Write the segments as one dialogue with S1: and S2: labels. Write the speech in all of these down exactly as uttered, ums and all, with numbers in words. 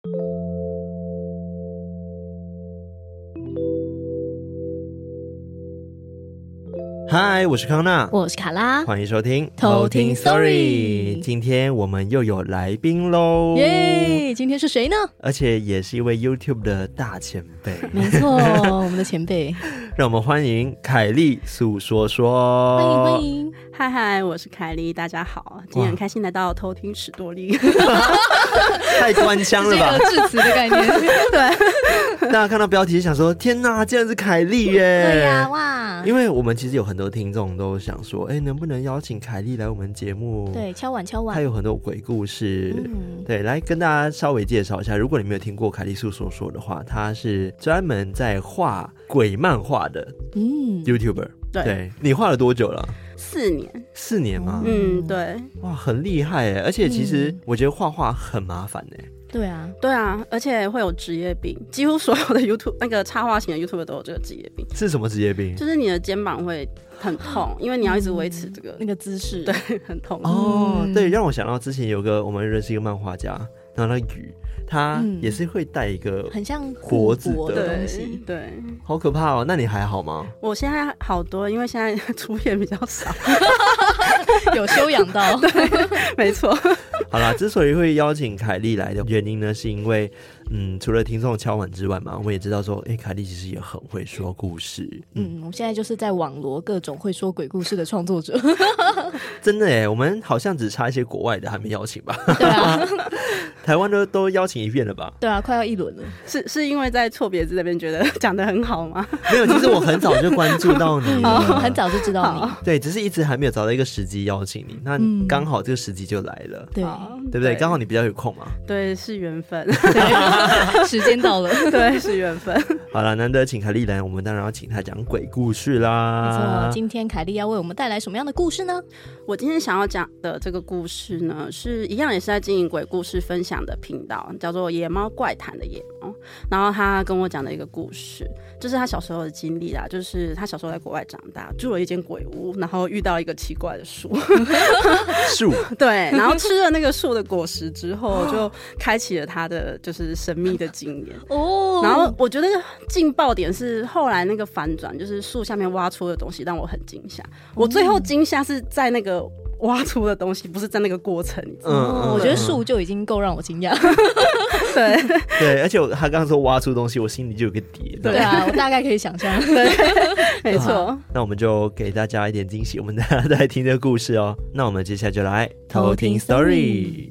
S1: 嗨，我是康娜，
S2: 我是卡拉，
S1: 欢迎收听
S2: 偷听 Story。
S1: 今天我们又有来宾咯，
S2: 耶！今天是谁呢？
S1: 而且也是一位 YouTube 的大前辈。
S2: 没错，我们的前辈。
S1: 让我们欢迎凯莉诉说说。
S2: 欢迎欢迎。
S3: 嗨嗨，我是凯莉，大家好，今天很开心来到偷听史多利。
S1: 太官腔了吧，
S2: 这个致辞的概念。
S3: 对，
S1: 大家看到标题就想说天哪，竟然是凯莉耶。
S2: 对呀、啊，哇，
S1: 因为我们其实有很多听众都想说，哎，能不能邀请凯莉来我们节目？
S2: 对，敲碗敲碗。
S1: 她有很多鬼故事、
S2: 嗯、
S1: 对，来跟大家稍微介绍一下，如果你没有听过凯莉诉说说的话，她是专门在画鬼漫画的 YouTuber、嗯、
S3: 对,
S1: 对，你画了多久了？
S3: 四年。
S1: 四年吗？
S3: 嗯，对。
S1: 哇，很厉害耶，而且其实我觉得画画很麻烦耶。
S2: 对啊，
S3: 对啊，而且会有职业病，几乎所有的 YouTube 那个插画型的 YouTuber 都有这个职业病。
S1: 是什么职业病？
S3: 就是你的肩膀会很痛，因为你要一直维持这个、
S2: 嗯、那个姿势，
S3: 对，很痛。
S1: 哦、嗯，对，让我想到之前有个我们认识一个漫画家，然后那雨，他也是会带一个
S2: 很像
S1: 脖子
S2: 的东西，
S3: 对，对，
S1: 好可怕哦。那你还好吗？
S3: 我现在好多，因为现在出片比较少，
S2: 有修养到。
S3: 对，没错。
S1: 好啦，之所以会邀请凯莉来的原因呢，是因为嗯，除了听众敲碗之外嘛，我们也知道说，哎、欸，凯莉其实也很会说故事。
S2: 嗯，我现在就是在网罗各种会说鬼故事的创作者。
S1: 真的耶，我们好像只差一些国外的还没邀请吧？
S2: 对啊，
S1: 台湾都都邀请一遍了吧？
S2: 对啊，快要一轮了。
S3: 是是因为在错别字那边觉得讲得很好吗？
S1: 没有，其实我很早就关注到你了，
S2: 很早就知道你。
S1: 对，只是一直还没有找到一个时机邀请你，那刚好这个时机就来了。
S2: 对、
S1: 嗯，对不对？刚好你比较有空嘛。
S3: 对，是缘分。
S2: 时间到了。
S3: 对，是缘分。
S1: 好了，难得请凯莉来，我们当然要请她讲鬼故事啦。
S2: 没错，今天凯莉要为我们带来什么样的故事呢？
S3: 我今天想要讲的这个故事呢，是一样也是在经营鬼故事分享的频道，叫做野猫怪谈的野猫。然后他跟我讲的一个故事，就是他小时候的经历啦，就是他小时候在国外长大，住了一间鬼屋，然后遇到一个奇怪的树。
S1: 树
S3: 对，然后吃了那个树的果实之后，就开启了他的就是神秘的经验哦。然后我觉得劲爆点是后来那个反转，就是树下面挖出的东西让我很惊吓。我最后惊吓是在那个挖出的东西，不是在那个过程。
S2: 嗯，嗯我觉得树就已经够让我惊讶。
S3: 对
S1: 对，而且他刚刚说挖出东西，我心里就有个底。
S2: 对啊，我大概可以想象。
S3: 对，没错。
S1: 那我们就给大家一点惊喜，我们大家再来听这个故事哦。那我们接下来就来偷听 Story。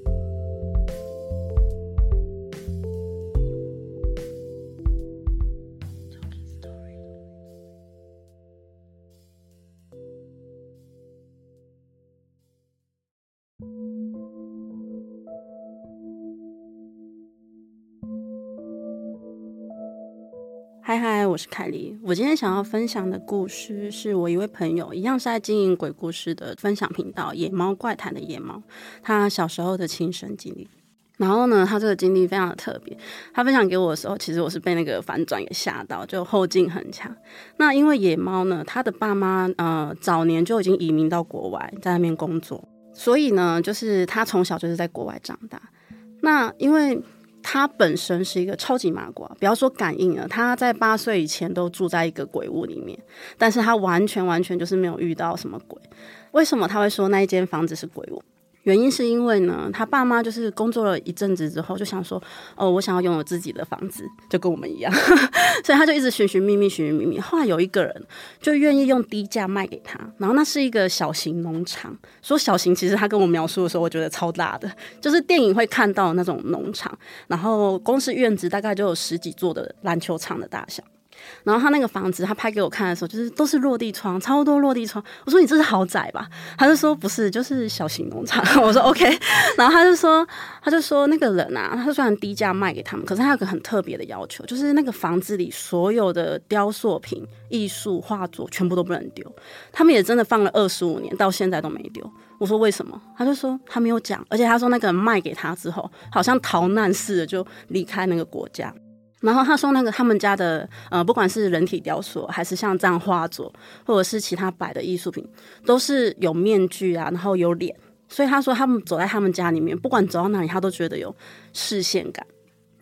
S3: 嗨嗨，我是凯莉。我今天想要分享的故事是我一位朋友，一样是在经营鬼故事的分享频道野猫怪谈的野猫，他小时候的亲身经历。然后呢，他这个经历非常的特别，他分享给我的时候，其实我是被那个反转给吓到，就后劲很强。那因为野猫呢，他的爸妈呃早年就已经移民到国外，在那边工作，所以呢，就是他从小就是在国外长大。那因为他本身是一个超级麻瓜，不要说感应了，他在八岁以前都住在一个鬼屋里面，但是他完全完全就是没有遇到什么鬼。为什么他会说那一间房子是鬼屋？原因是因为呢，他爸妈就是工作了一阵子之后，就想说，哦，我想要拥有自己的房子，就跟我们一样，所以他就一直寻寻觅觅，寻寻觅觅。后来有一个人就愿意用低价卖给他，然后那是一个小型农场。说小型，其实他跟我描述的时候，我觉得超大的，就是电影会看到那种农场，然后光是院子大概就有十几座的篮球场的大小。然后他那个房子他拍给我看的时候，就是都是落地窗，超多落地窗。我说你这是豪宅吧？他就说不是，就是小型农场。我说 OK。 然后他就说他就说那个人啊，他虽然低价卖给他们，可是他有个很特别的要求，就是那个房子里所有的雕塑品、艺术画作全部都不能丢。他们也真的放了二十五年，到现在都没丢。我说为什么？他就说他没有讲，而且他说那个人卖给他之后，好像逃难似的就离开那个国家。然后他说那个他们家的呃，不管是人体雕塑还是像这样画作或者是其他摆的艺术品，都是有面具啊，然后有脸，所以他说他们走在他们家里面，不管走到哪里他都觉得有视线感，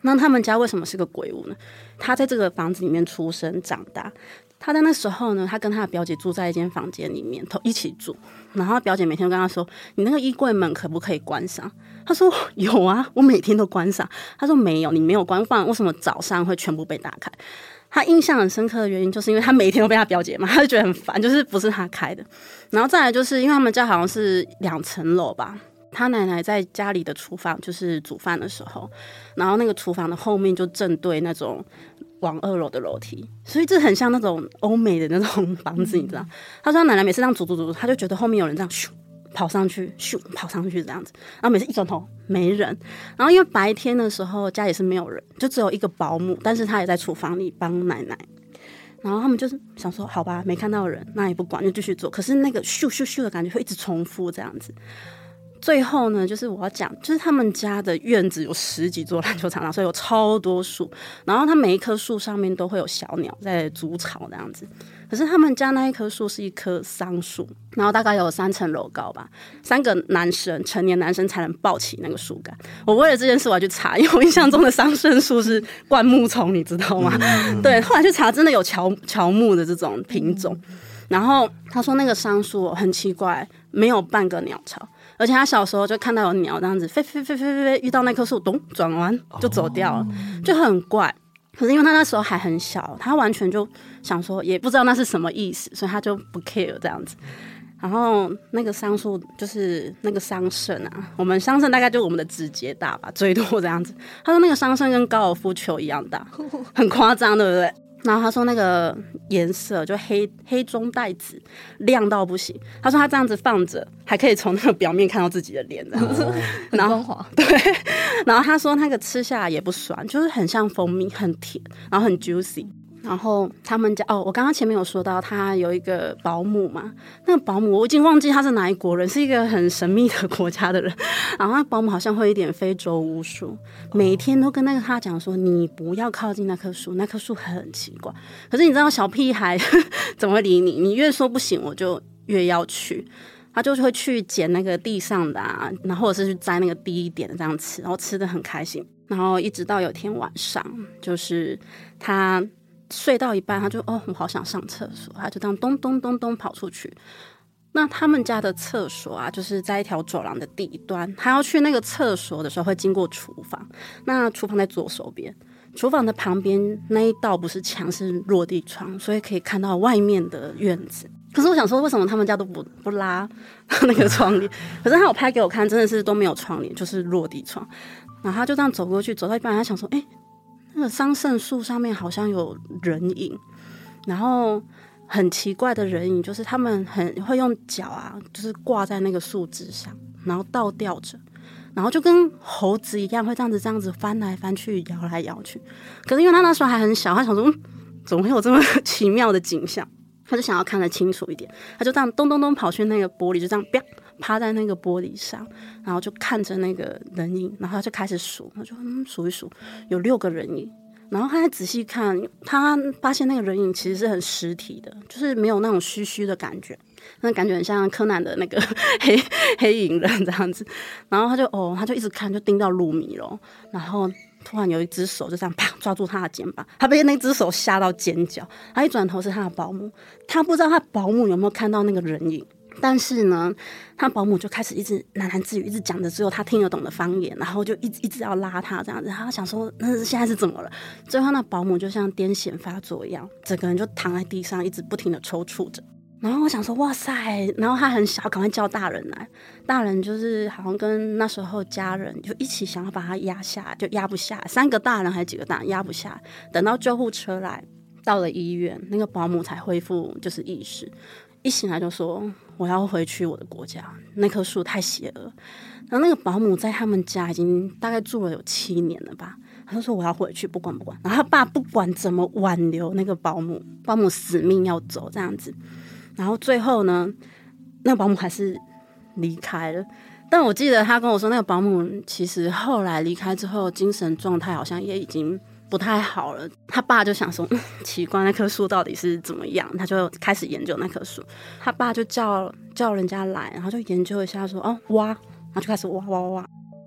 S3: 那他们家为什么是个鬼屋呢？他在这个房子里面出生长大，他在那时候呢，他跟他的表姐住在一间房间里面，一起住。然后他表姐每天都跟他说：“你那个衣柜门可不可以关上？”他说：“有啊，我每天都关上。”他说：“没有，你没有关，不然为什么早上会全部被打开？”他印象很深刻的原因，就是因为他每天都被他表姐骂，他就觉得很烦，就是不是他开的。然后再来就是因为他们家好像是两层楼吧。他奶奶在家里的厨房就是煮饭的时候，然后那个厨房的后面就正对那种往二楼的楼梯，所以这很像那种欧美的那种房子，你知道？他说他奶奶每次这样煮煮煮，他就觉得后面有人这样咻跑上去，咻跑上去这样子，然后每次一转头没人。然后因为白天的时候家里是没有人，就只有一个保姆，但是他也在厨房里帮奶奶。然后他们就是想说，好吧，没看到人，那也不管，就继续做。可是那个咻咻咻的感觉会一直重复这样子。最后呢，就是我要讲，就是他们家的院子有十几座篮球场，所以有超多树，然后它每一棵树上面都会有小鸟在筑巢这样子。可是他们家那一棵树是一棵桑树，然后大概有三层楼高吧，三个男生成年男生才能抱起那个树干。我为了这件事我要去查，因为我印象中的桑葚树是灌木丛，你知道吗？嗯、对，后来去查，真的有乔乔木的这种品种。然后他说那个桑树很奇怪，没有半个鸟巢。而且他小时候就看到有鸟这样子飞飞飞飞飞飞，遇到那棵树，咚转弯就走掉了，就很怪。可是因为他那时候还很小，他完全就想说也不知道那是什么意思，所以他就不 care 这样子。然后那个桑树就是那个桑葚啊，我们桑葚大概就我们的指节大吧，最多这样子。他说那个桑葚跟高尔夫球一样大，很夸张，对不对？然后他说那个颜色就黑黑中带紫，亮到不行。他说他这样子放着，还可以从那个表面看到自己的脸，这样子，
S2: 哦、很光滑。
S3: 对，然后他说那个吃下来也不酸，就是很像蜂蜜，很甜，然后很 juicy。然后他们家哦，我刚刚前面有说到他有一个保姆嘛，那个保姆我已经忘记他是哪一国人，是一个很神秘的国家的人。然后那保姆好像会一点非洲巫术，每天都跟那个他讲说，你不要靠近那棵树，那棵树很奇怪。可是你知道小屁孩怎么会理你？你越说不行，我就越要去。他就会去捡那个地上的啊，然后或者是去摘那个低一点的这样吃，然后吃得很开心。然后一直到有天晚上，就是他睡到一半，他就哦，我好想上厕所，他就这样咚咚咚咚跑出去。那他们家的厕所啊，就是在一条走廊的底端，他要去那个厕所的时候会经过厨房，那厨房在左手边，厨房的旁边那一道不是墙，是落地窗，所以可以看到外面的院子。可是我想说，为什么他们家都不不拉那个窗帘？可是他有拍给我看，真的是都没有窗帘，就是落地窗。然后他就这样走过去，走到一半，他想说，哎、欸，那个桑葚树上面好像有人影，然后很奇怪的人影，就是他们很会用脚啊，就是挂在那个树枝上，然后倒吊着，然后就跟猴子一样，会这样子这样子翻来翻去，摇来摇去。可是因为他那时候还很小，他想说，嗯，怎么会有这么奇妙的景象？他就想要看得清楚一点，他就这样咚咚咚跑去那个玻璃，就这样啪趴在那个玻璃上，然后就看着那个人影，然后他就开始数，他就嗯数一数，有六个人影。然后他再仔细看，他发现那个人影其实是很实体的，就是没有那种虚虚的感觉，那感觉很像柯南的那个黑黑影人这样子。然后他就哦，他就一直看，就盯到入迷了。然后突然有一只手就这样啪抓住他的肩膀，他被那只手吓到尖叫。他一转头是他的保姆，他不知道他保姆有没有看到那个人影。但是呢，他保姆就开始一直喃喃自语，一直讲着只有他听得懂的方言，然后就一直一直要拉他这样子。他想说，那现在是怎么了？最后那保姆就像癫痫发作一样，整个人就躺在地上，一直不停的抽搐着。然后我想说，哇塞！然后他很小，赶快叫大人来。大人就是好像跟那时候家人就一起想要把他压下来，就压不下来。三个大人还是几个大人压不下来。等到救护车来，到了医院，那个保姆才恢复就是意识。一醒来就说我要回去我的国家，那棵树太邪恶。然后那个保姆在他们家已经大概住了有七年了吧，他就说我要回去，不管不管。然后他爸不管怎么挽留那个保姆，保姆死命要走这样子。然后最后呢，那个保姆还是离开了。但我记得他跟我说，那个保姆其实后来离开之后，精神状态好像也已经不太好了。他爸就想说、嗯、奇怪那棵树到底是怎么样，他就开始研究那棵树。他爸就叫叫人家来，然后就研究一下说哦挖，然后就开始挖挖挖挖。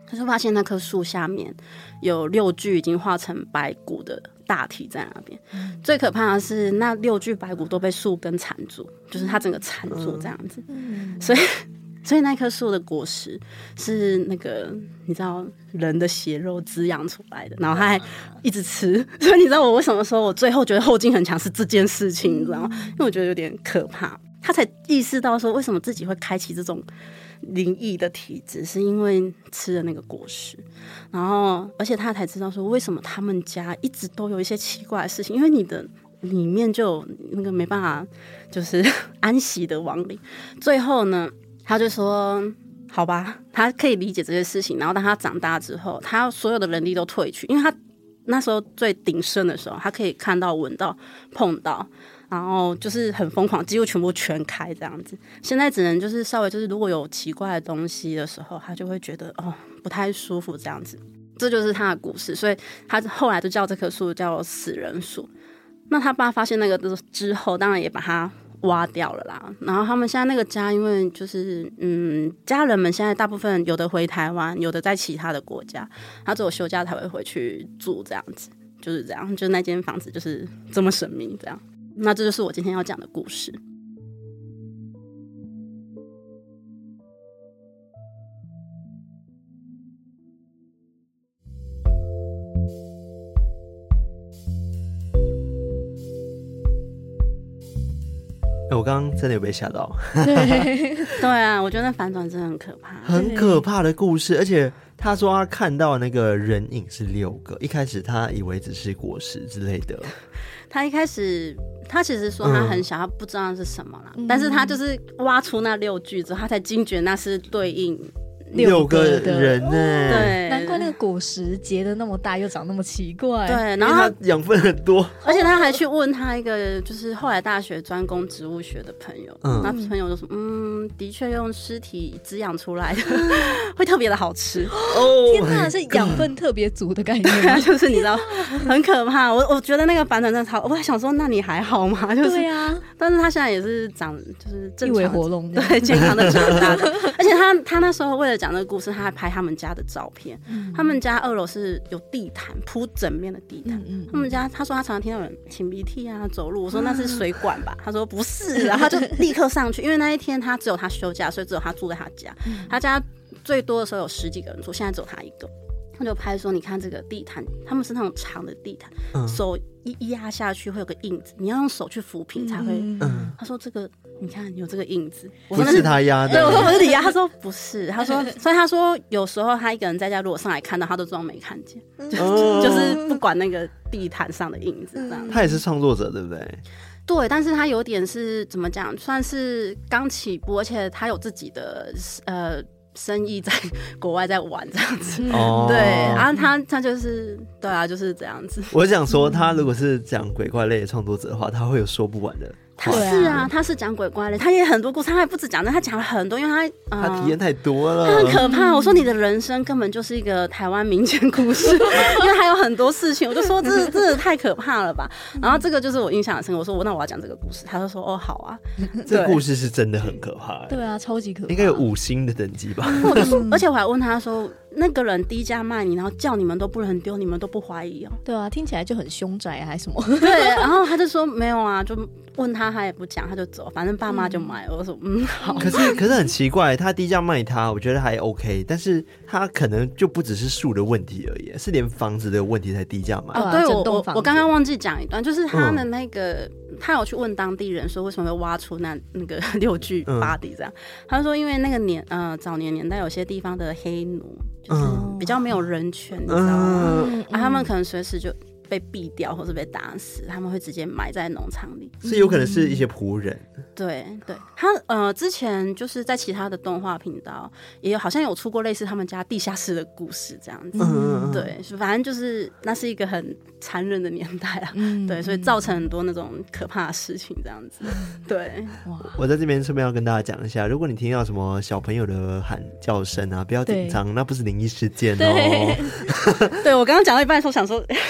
S3: 他就发现那棵树下面有六具已经化成白骨的大体在那边、嗯、最可怕的是那六具白骨都被树根缠住，就是它整个缠住这样子、嗯、所以所以那棵树的果实是那个你知道人的血肉滋养出来的，然后他还一直吃，所以你知道我为什么说我最后觉得后劲很强是这件事情，你知道吗？因为我觉得有点可怕，他才意识到说为什么自己会开启这种灵异的体质，是因为吃了那个果实，然后而且他才知道说为什么他们家一直都有一些奇怪的事情，因为你的里面就有那个没办法就是安息的亡灵。最后呢他就说好吧，他可以理解这些事情，然后当他长大之后他所有的能力都退去，因为他那时候最鼎盛的时候他可以看到闻到碰到，然后就是很疯狂，几乎全部全开这样子。现在只能就是稍微就是如果有奇怪的东西的时候他就会觉得哦不太舒服这样子。这就是他的故事，所以他后来就叫这棵树叫死人树。那他爸发现那个之后当然也把他挖掉了啦，然后他们现在那个家因为就是嗯，家人们现在大部分有的回台湾，有的在其他的国家，他只有休假才会回去住这样子，就是这样，就是那间房子就是这么神秘这样。那这就是我今天要讲的故事。
S1: 欸、我刚刚真的有被吓到。
S2: 对
S3: 对啊，我觉得那反转真的很可怕，
S1: 很可怕的故事。而且他说他看到那个人影是六个，一开始他以为只是果实之类的。
S3: 他一开始他其实说他很小、嗯、他不知道是什么啦、嗯、但是他就是挖出那六句之后他才惊觉那是对应
S1: 六个人呢、欸，
S3: 对，
S2: 难怪那个果实结得那么大，又长那么奇怪。
S3: 对，然后他
S1: 养分很多，
S3: 而且他还去问他一个就是后来大学专攻植物学的朋友，嗯，那朋友就说，嗯，的确用尸体滋养出来的会特别的好吃。
S2: 哦，天哪，是养分特别足的概念，
S3: 就是你知道很可怕。我我觉得那个反转真的超，我还想说，那你还好吗？就是、对啊，但是他现在也是长就是正常
S2: 一尾活龙，
S3: 对，健康的长大的。而且他他那时候为了讲这个故事，他还拍他们家的照片。嗯、他们家二楼是有地毯铺整面的地毯。嗯嗯、他们家他说他常常听到有人擤鼻涕啊、走路。我说那是水管吧？他说不是，然后他就立刻上去，因为那一天他只有他休假，所以只有他住在他家。嗯、他家最多的时候有十几个人住，现在只有他一个。他就拍说，你看这个地毯，他们是那种长的地毯，嗯、手一压下去会有个印子，你要用手去抚平才会。嗯、他说这个。你看有这个印子，
S1: 不是他压的。
S3: 对，我说不是你压，他说不是，他说，所以他说有时候他一个人在家，如果上来看到，他都装没看见，就、哦、就是不管那个地毯上的印子这样。
S1: 他也是创作者，对不对？
S3: 对，但是他有点是怎么讲，算是刚起步，而且他有自己的呃生意在国外在玩这样子。哦，对，然后他他就是对啊，就是这样子。
S1: 我想说，他如果是讲鬼怪类的创作者的话，他会有说不完的。
S3: 他是啊，他是讲鬼怪的，他也很多故事，他还不止讲的，他讲了很多，因为他、
S1: 呃、他体验太多了，
S3: 他很可怕。我说你的人生根本就是一个台湾民间故事，因为还有很多事情，我就说这这太可怕了吧。然后这个就是我印象很深刻，我说我那我要讲这个故事，他就说哦好啊，
S1: 这故事是真的很可怕、欸，
S2: 对啊，超级可怕，
S1: 应该有五星的等级吧。
S3: 我就说，而且我还问他说，那个人低价卖你，然后叫你们都不能丢，你们都不怀疑哦？
S2: 对啊，听起来就很凶宅啊，还是什么？
S3: 对，然后他就说没有啊，就问他，他也不讲，他就走，反正爸妈就买了。我说嗯好。
S1: 可是可是很奇怪，他低价卖他，我觉得还 OK， 但是他可能就不只是树的问题而已，是连房子的问题才低价卖。
S3: 哦，对，我我我刚刚忘记讲一段，就是他的那个。嗯他有去问当地人说为什么会挖出那那个六具 body 这样，嗯、他说因为那个年呃早年年代有些地方的黑奴就是比较没有人权，嗯、你知道吗？嗯、啊，他们可能随时就被毙掉或是被打死，他们会直接埋在农场里，
S1: 所以有可能是一些仆人。
S3: 嗯、对对，他呃之前就是在其他的动画频道也有好像有出过类似他们家地下室的故事这样子。嗯、对，反正就是那是一个很残忍的年代啊。嗯、对，所以造成很多那种可怕的事情这样子。对，
S1: 我在这边顺便要跟大家讲一下，如果你听到什么小朋友的喊叫声啊，不要紧张，那不是灵异事件哦。
S3: 对, 对我刚刚讲到一半的时候想说怎么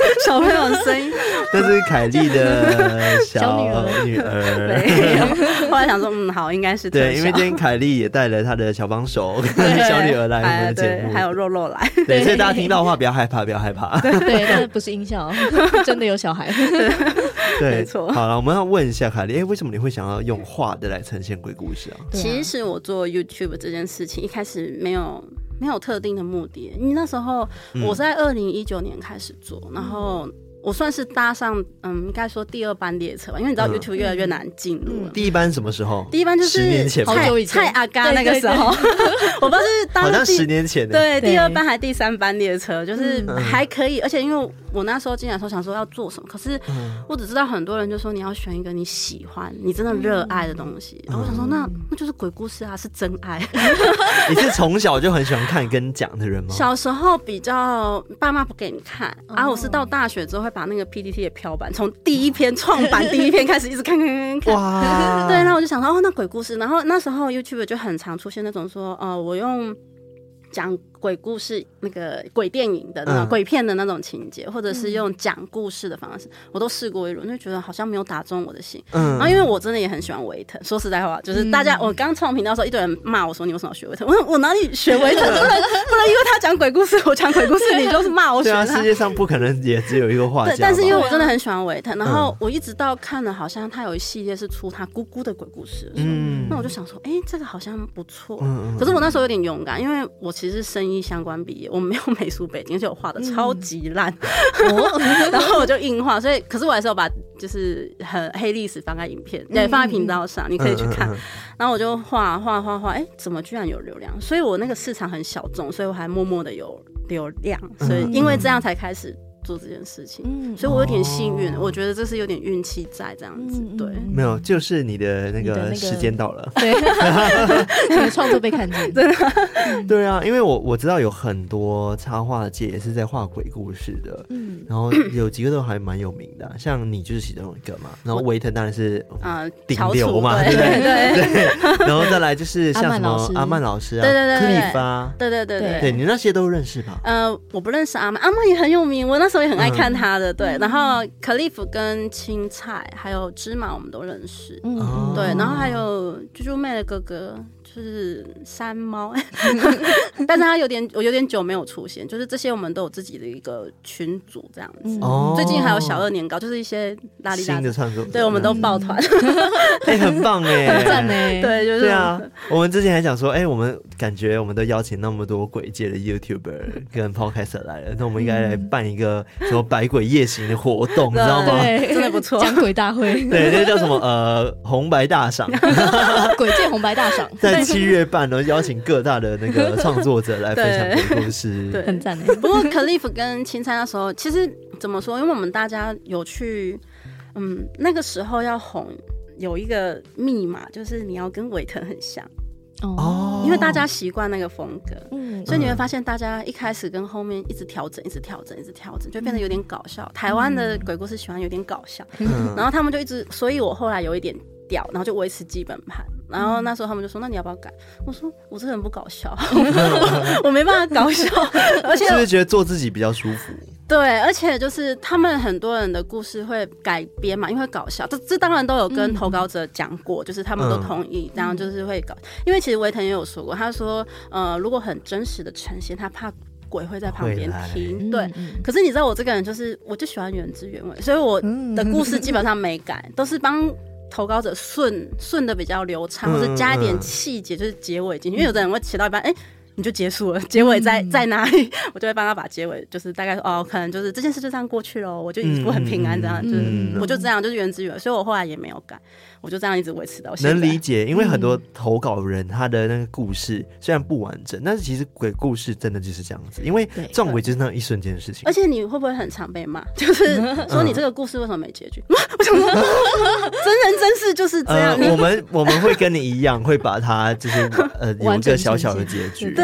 S3: 小朋友的声音。
S1: 那是凯莉的小
S2: 女儿
S1: 女儿。
S3: 对，后来想说，嗯，好，应该是特效
S1: 对，因为今天凯莉也带了她的小帮手跟小女儿来我们的节目，
S3: 还有肉肉来。
S1: 对，所以大家听到的话不要害怕，不要害怕。
S2: 对，那不是音效，真的有小孩。
S1: 对，
S3: 没错。
S1: 好了，我们要问一下凯莉，哎，为什么你会想要用画的来呈现鬼故事啊？
S3: 其实我做 YouTube 这件事情一开始没有没有特定的目的，你那时候我是在二零一九年开始做，嗯、然后我算是搭上嗯，应该说第二班列车吧，因为你知道 YouTube 越来越难进入了。
S1: 第一班什么时候？
S3: 第一班就是
S1: 十年前，
S2: 好久以前，
S3: 蔡阿嘎那个时候，我不知道是当
S1: 好像十年前的。
S3: 对，第二班还第三班列车，就是还可以，而且因为我那时候进来的时候想说要做什么，可是我只知道很多人就说你要选一个你喜欢、你真的热爱的东西，然后我想说那那就是鬼故事啊，是真爱。
S1: 你是从小就很喜欢看跟讲的人吗？
S3: 小时候比较爸妈不给你看，然后我是到大学之后会把那个 P T T 的漂板从第一篇创版第一篇开始一直看看看看。
S1: 哇！
S3: 对，那我就想说哦，那鬼故事，然后那时候 YouTube 就很常出现那种说，呃，我用讲鬼故事那个鬼电影的那种、嗯、鬼片的那种情节，或者是用讲故事的方式，我都试过一轮，就觉得好像没有打中我的心。嗯，然后因为我真的也很喜欢维腾，说实在话，就是大家、嗯、我刚创频道的时候，一堆人骂我说你为什么要学维腾？我说我哪里学维腾？不能不能因为他讲鬼故事，我讲鬼故事，你就是骂我学他。
S1: 对啊，世界上不可能也只有一个画家。
S3: 对，但是因为我真的很喜欢维腾，然后我一直到看了，好像他有一系列是出他姑姑的鬼故事的时候，嗯、那我就想说，哎、欸，这个好像不错。嗯、可是我那时候有点勇敢，因为我其实是生医相关毕业。我没有美术背景，而且我画的超级烂，嗯、然后我就硬画，所以可是我还是有把就是很黑历史放在影片，对、嗯，放在频道上，你可以去看。嗯嗯嗯、然后我就画画画画，哎，怎么居然有流量？所以我那个市场很小众，所以我还默默的有流量，所以因为这样才开始做这件事情，嗯、所以我有点幸运、哦，我觉得这是有点运气在这样子，嗯、对，
S1: 没有，就是你的那个时间到了，
S2: 对，你的创作被看见，
S3: 真的，
S1: 对啊，因为我我知道有很多插画界也是在画鬼故事的，嗯，然后有几个都还蛮有名的、啊，像你就是其中一个嘛，然后维腾当然是啊顶流嘛，对对 对, 对，然后再来就是像什么阿曼老师啊，
S3: 对对对，
S1: 克里夫啊，
S3: 对对对对，
S1: 对你那些都认识吧？
S3: 呃，我不认识阿曼，阿曼也很有名，我那时候也很爱看他的，嗯、对。然后克利夫跟青菜还有芝麻我们都认识，嗯，对。然后还有猪猪妹的哥哥就是山猫，但是他有点我有点久没有出现，就是这些我们都有自己的一个群组这样子。哦、嗯，最近还有小二年糕，就是一些拉力拉
S1: 新的创作，
S3: 对，我们都抱团，
S1: 哎、欸，很棒哎，
S2: 很赞哎，
S3: 对，就是
S1: 对啊。我们之前还想说，哎、欸，我们感觉我们都邀请那么多鬼界的 YouTuber 跟 Podcaster 来了，那我们应该来办一个什么百鬼夜行的活动，你知道吗？
S2: 对，
S3: 真的不错，
S2: 讲鬼大会，
S1: 对，那叫什么呃红白大赏，
S2: 鬼界红白大赏，
S1: 在七月半呢，邀请各大的那个创作者来分享鬼故事，
S3: 对，
S2: 很赞哎。
S3: 不过 Cliff 跟青菜那时候，其实怎么说？因为我们大家有去，嗯，那个时候要红有一个密码，就是你要跟维腾很像。哦，因为大家习惯那个风格，嗯，所以你会发现大家一开始跟后面一直调整，一直调整，一直调整，就变得有点搞笑。嗯、台湾的鬼故事喜欢有点搞笑，嗯、然后他们就一直，所以我后来有一点调，然后就维持基本盘。然后那时候他们就说：“那你要不要改？”我说：“我这个人不搞笑，我, 我没办法搞笑，而且
S1: 是不是觉得做自己比较舒服？”
S3: 对，而且就是他们很多人的故事会改编嘛，因为会搞笑，这这当然都有跟投稿者讲过，嗯、就是他们都同意，这样就是会搞。因为其实维腾也有说过，他说，呃，如果很真实的呈现，他怕鬼会在旁边听。对，嗯、可是你知道我这个人就是，我就喜欢原汁原味，所以我的故事基本上没改，都是帮投稿者顺顺的比较流畅，或者加一点细节，就是结尾进去，因为有的人会写到一半，哎。你就结束了，结尾在、嗯、在哪里？我就会帮他把结尾，就是大概说哦，可能就是这件事就这样过去了，我就一直很平安这样，嗯、就是、嗯、我就这样，就是原汁原味，所以我后来也没有改，我就这样一直维持到现在。
S1: 能理解，因为很多投稿人他的那个故事虽然不完整，但是其实鬼故事真的就是这样子，因为撞鬼就是那一瞬间的事情。
S3: 而且你会不会很常被骂？就是说你这个故事为什么没结局？嗯、我想说，真人真事就是这样。
S1: 呃、我们我们会跟你一样，会把它就是呃有一个小小的结局。
S3: 对，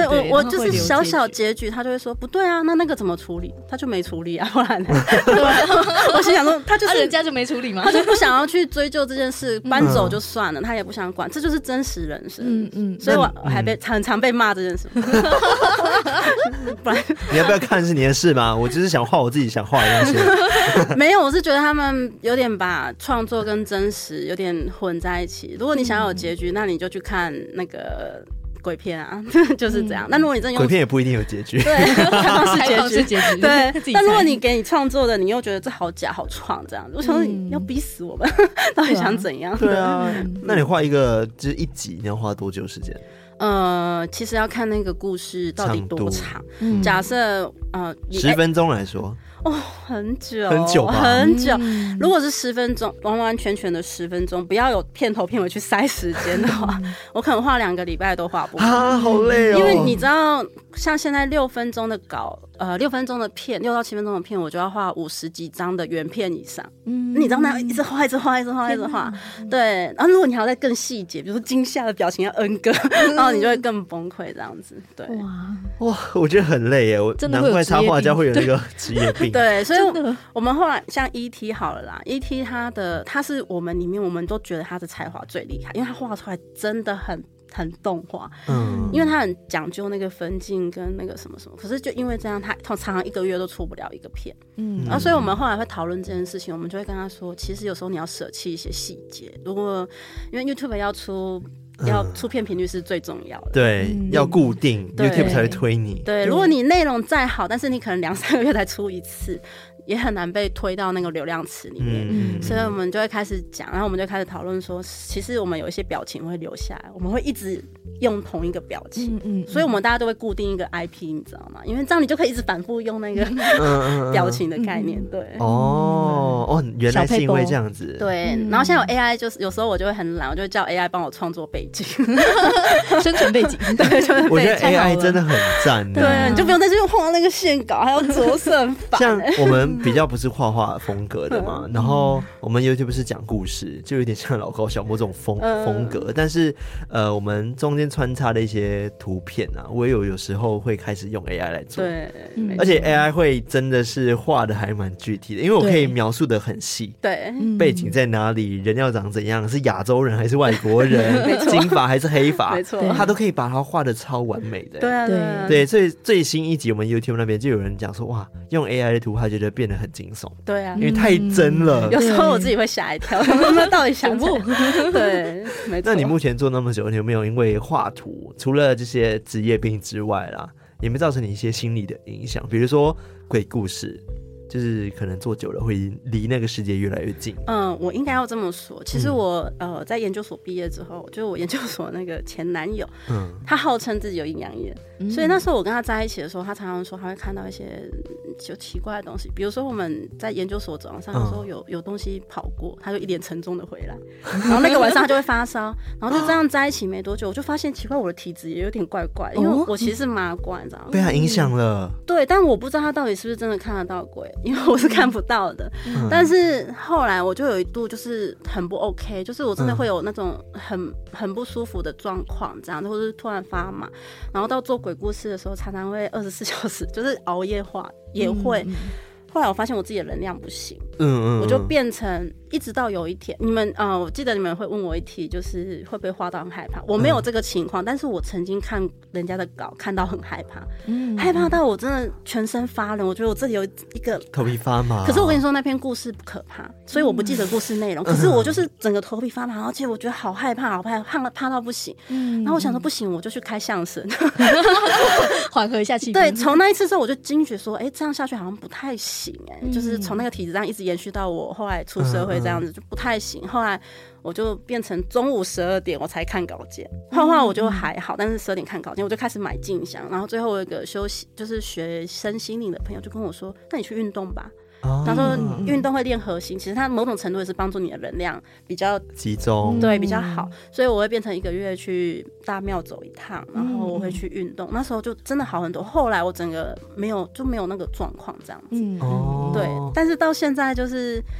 S3: 我我就是小小结局，他就会说不对啊，那那个怎么处理？他就没处理啊，不然呢？我心想说，他就是、
S2: 啊、人家就没处理吗？
S3: 他就不想要去追究这件事，搬走就算了，嗯、他也不想管，这就是真实人生。嗯嗯，所以我还被、嗯、很常被骂这件事。不然
S1: 你要不要看是你的事吗？我就是想画我自己想画的东西。
S3: 没有，我是觉得他们有点把创作跟真实有点混在一起。如果你想要有结局，嗯、那你就去看那个鬼片啊，就是这样。嗯、但如果你真用
S1: 鬼片也不一定有结局，
S3: 对，开放式结局，
S2: 是结局，
S3: 对。但如果你给你创作的，你又觉得这好假好创，这样，我想说你要逼死我们，到底想怎样？
S1: 对啊，那你画一个就是一集，你要花多久时间？
S3: 呃，其实要看那个故事到底多长。嗯、假设呃，
S1: 十分钟来说。
S3: 哦，很久，
S1: 很久吧，
S3: 很久。嗯、如果是十分钟，完完全全的十分钟，不要有片头片尾去塞时间的话，嗯、我可能画两个礼拜都画不完
S1: 啊，好累哦。
S3: 因为你知道，像现在六分钟的稿，呃，六分钟的片，六到七分钟的片，我就要画五十几张的原片以上。嗯，你知道那一直画，一直画，一直画，一直画。对，然后如果你还要再更细节，比如说惊吓的表情要 N 个，然后你就会更崩溃这样子。对，
S1: 哇哇，我觉得很累耶，我难怪插画家会有那个职业病。
S3: 对，所以我们后来像 E T 好了啦 ，E T 他的他是我们里面我们都觉得他的才华最厉害，因为他画出来真的很很动画，嗯，因为他很讲究那个分镜跟那个什么什么，可是就因为这样，他常常一个月都出不了一个片，嗯，然后所以我们后来会讨论这件事情，我们就会跟他说，其实有时候你要舍弃一些细节，如果因为 YouTube 要出。要出片频率是最重要的，
S1: 对，嗯、要固定 ，YouTube 才会推你。
S3: 对，如果你内容再好，但是你可能两三个月才出一次，也很难被推到那个流量池里面。嗯、所以我们就会开始讲，然后我们就开始讨论说，其实我们有一些表情会留下来，我们会一直用同一个表情，嗯嗯、所以我们大家都会固定一个 I P， 你知道吗？因为这样你就可以一直反复用那个表情的概念。对，
S1: 哦哦，原来是因为这样子。
S3: 对，然后现在有 A I， 就是有时候我就会很懒，我就会叫 A I 帮我创作背景。
S2: 生存背景，
S3: 对，就是
S1: 我觉得 A I 真的很赞，
S3: 对，你就不用再去画那个线稿，还要着色很烦。
S1: 像我们比较不是画画风格的嘛，然后我们 YouTube 是讲故事，就有点像老高小莫这种风、嗯、风格，但是呃，我们中间穿插的一些图片啊，我也有有时候会开始用 A I 来做，
S3: 对，
S1: 而且 A I 会真的是画的还蛮具体的，因为我可以描述的很细，
S3: 对，
S1: 背景在哪里，人要长怎样，是亚洲人还是外国人，金发还是黑发，
S3: 没错，
S1: 他都可以把它画的超完美的。
S3: 对啊，对啊，
S1: 对，所以最新一集我们 YouTube 那边就有人讲说，哇，用 A I 的图，他觉得变得很惊悚。
S3: 对啊，
S1: 因为太真了，
S3: 有时候我自己会吓一跳，那到底想不？对，没错。
S1: 那你目前做那么久，你有没有因为画图，除了这些职业病之外啦，有没有造成你一些心理的影响？比如说鬼故事。就是可能做久了会离那个世界越来越近。
S3: 嗯，我应该要这么说。其实我、嗯、呃在研究所毕业之后，就是我研究所那个前男友，嗯，他号称自己有阴阳眼、嗯，所以那时候我跟他在一起的时候，他常常说他会看到一些就奇怪的东西，比如说我们在研究所走廊上，他说有、嗯、有东西跑过，他就一脸沉重的回来，然后那个晚上他就会发烧，然后就这样在一起没多久，我就发现奇怪，我的体质也有点怪怪，因为我其实是麻瓜，你知道吗？
S1: 被他影响了、嗯。对，
S3: 但我不知道他到底是不是真的看得到鬼。因为我是看不到的、嗯，但是后来我就有一度就是很不 OK， 就是我真的会有那种很很不舒服的状况，这样，或者是突然发麻，然后到做鬼故事的时候，常常会二十四小时就是熬夜画，也会。嗯嗯，后来我发现我自己的能量不行，嗯嗯，我就变成一直到有一天，你们呃，我记得你们会问我一题，就是会不会画到很害怕？我没有这个情况、嗯，但是我曾经看人家的稿，看到很害怕，嗯，害怕到我真的全身发冷，我觉得我这里有一个
S1: 头皮发麻。
S3: 可是我跟你说，那篇故事不可怕，所以我不记得故事内容、嗯。可是我就是整个头皮发麻，而且我觉得好害怕，好怕，怕怕到不行。嗯，然后我想说不行，我就去开相声，
S2: 缓和一下气氛。
S3: 对，从那一次之后，我就惊觉说，哎、欸，这样下去好像不太行、欸，哎、嗯，就是从那个体质上一直延续到我后来出社会。这样子就不太行，后来我就变成中午十二点我才看稿件，画画我就还好，但是十二点看稿件，我就开始买镜箱，然后最后我有一个休息就是学身心灵的朋友就跟我说，那你去运动吧。他说运动会练核心，其实它某种程度也是帮助你的能量比较
S1: 集中，
S3: 对，比较好，所以我会变成一个月去大庙走一趟，然后我会去运动，那时候就真的好很多。后来我整个没有就没有那个状况这样子、嗯，对。但是到现在就是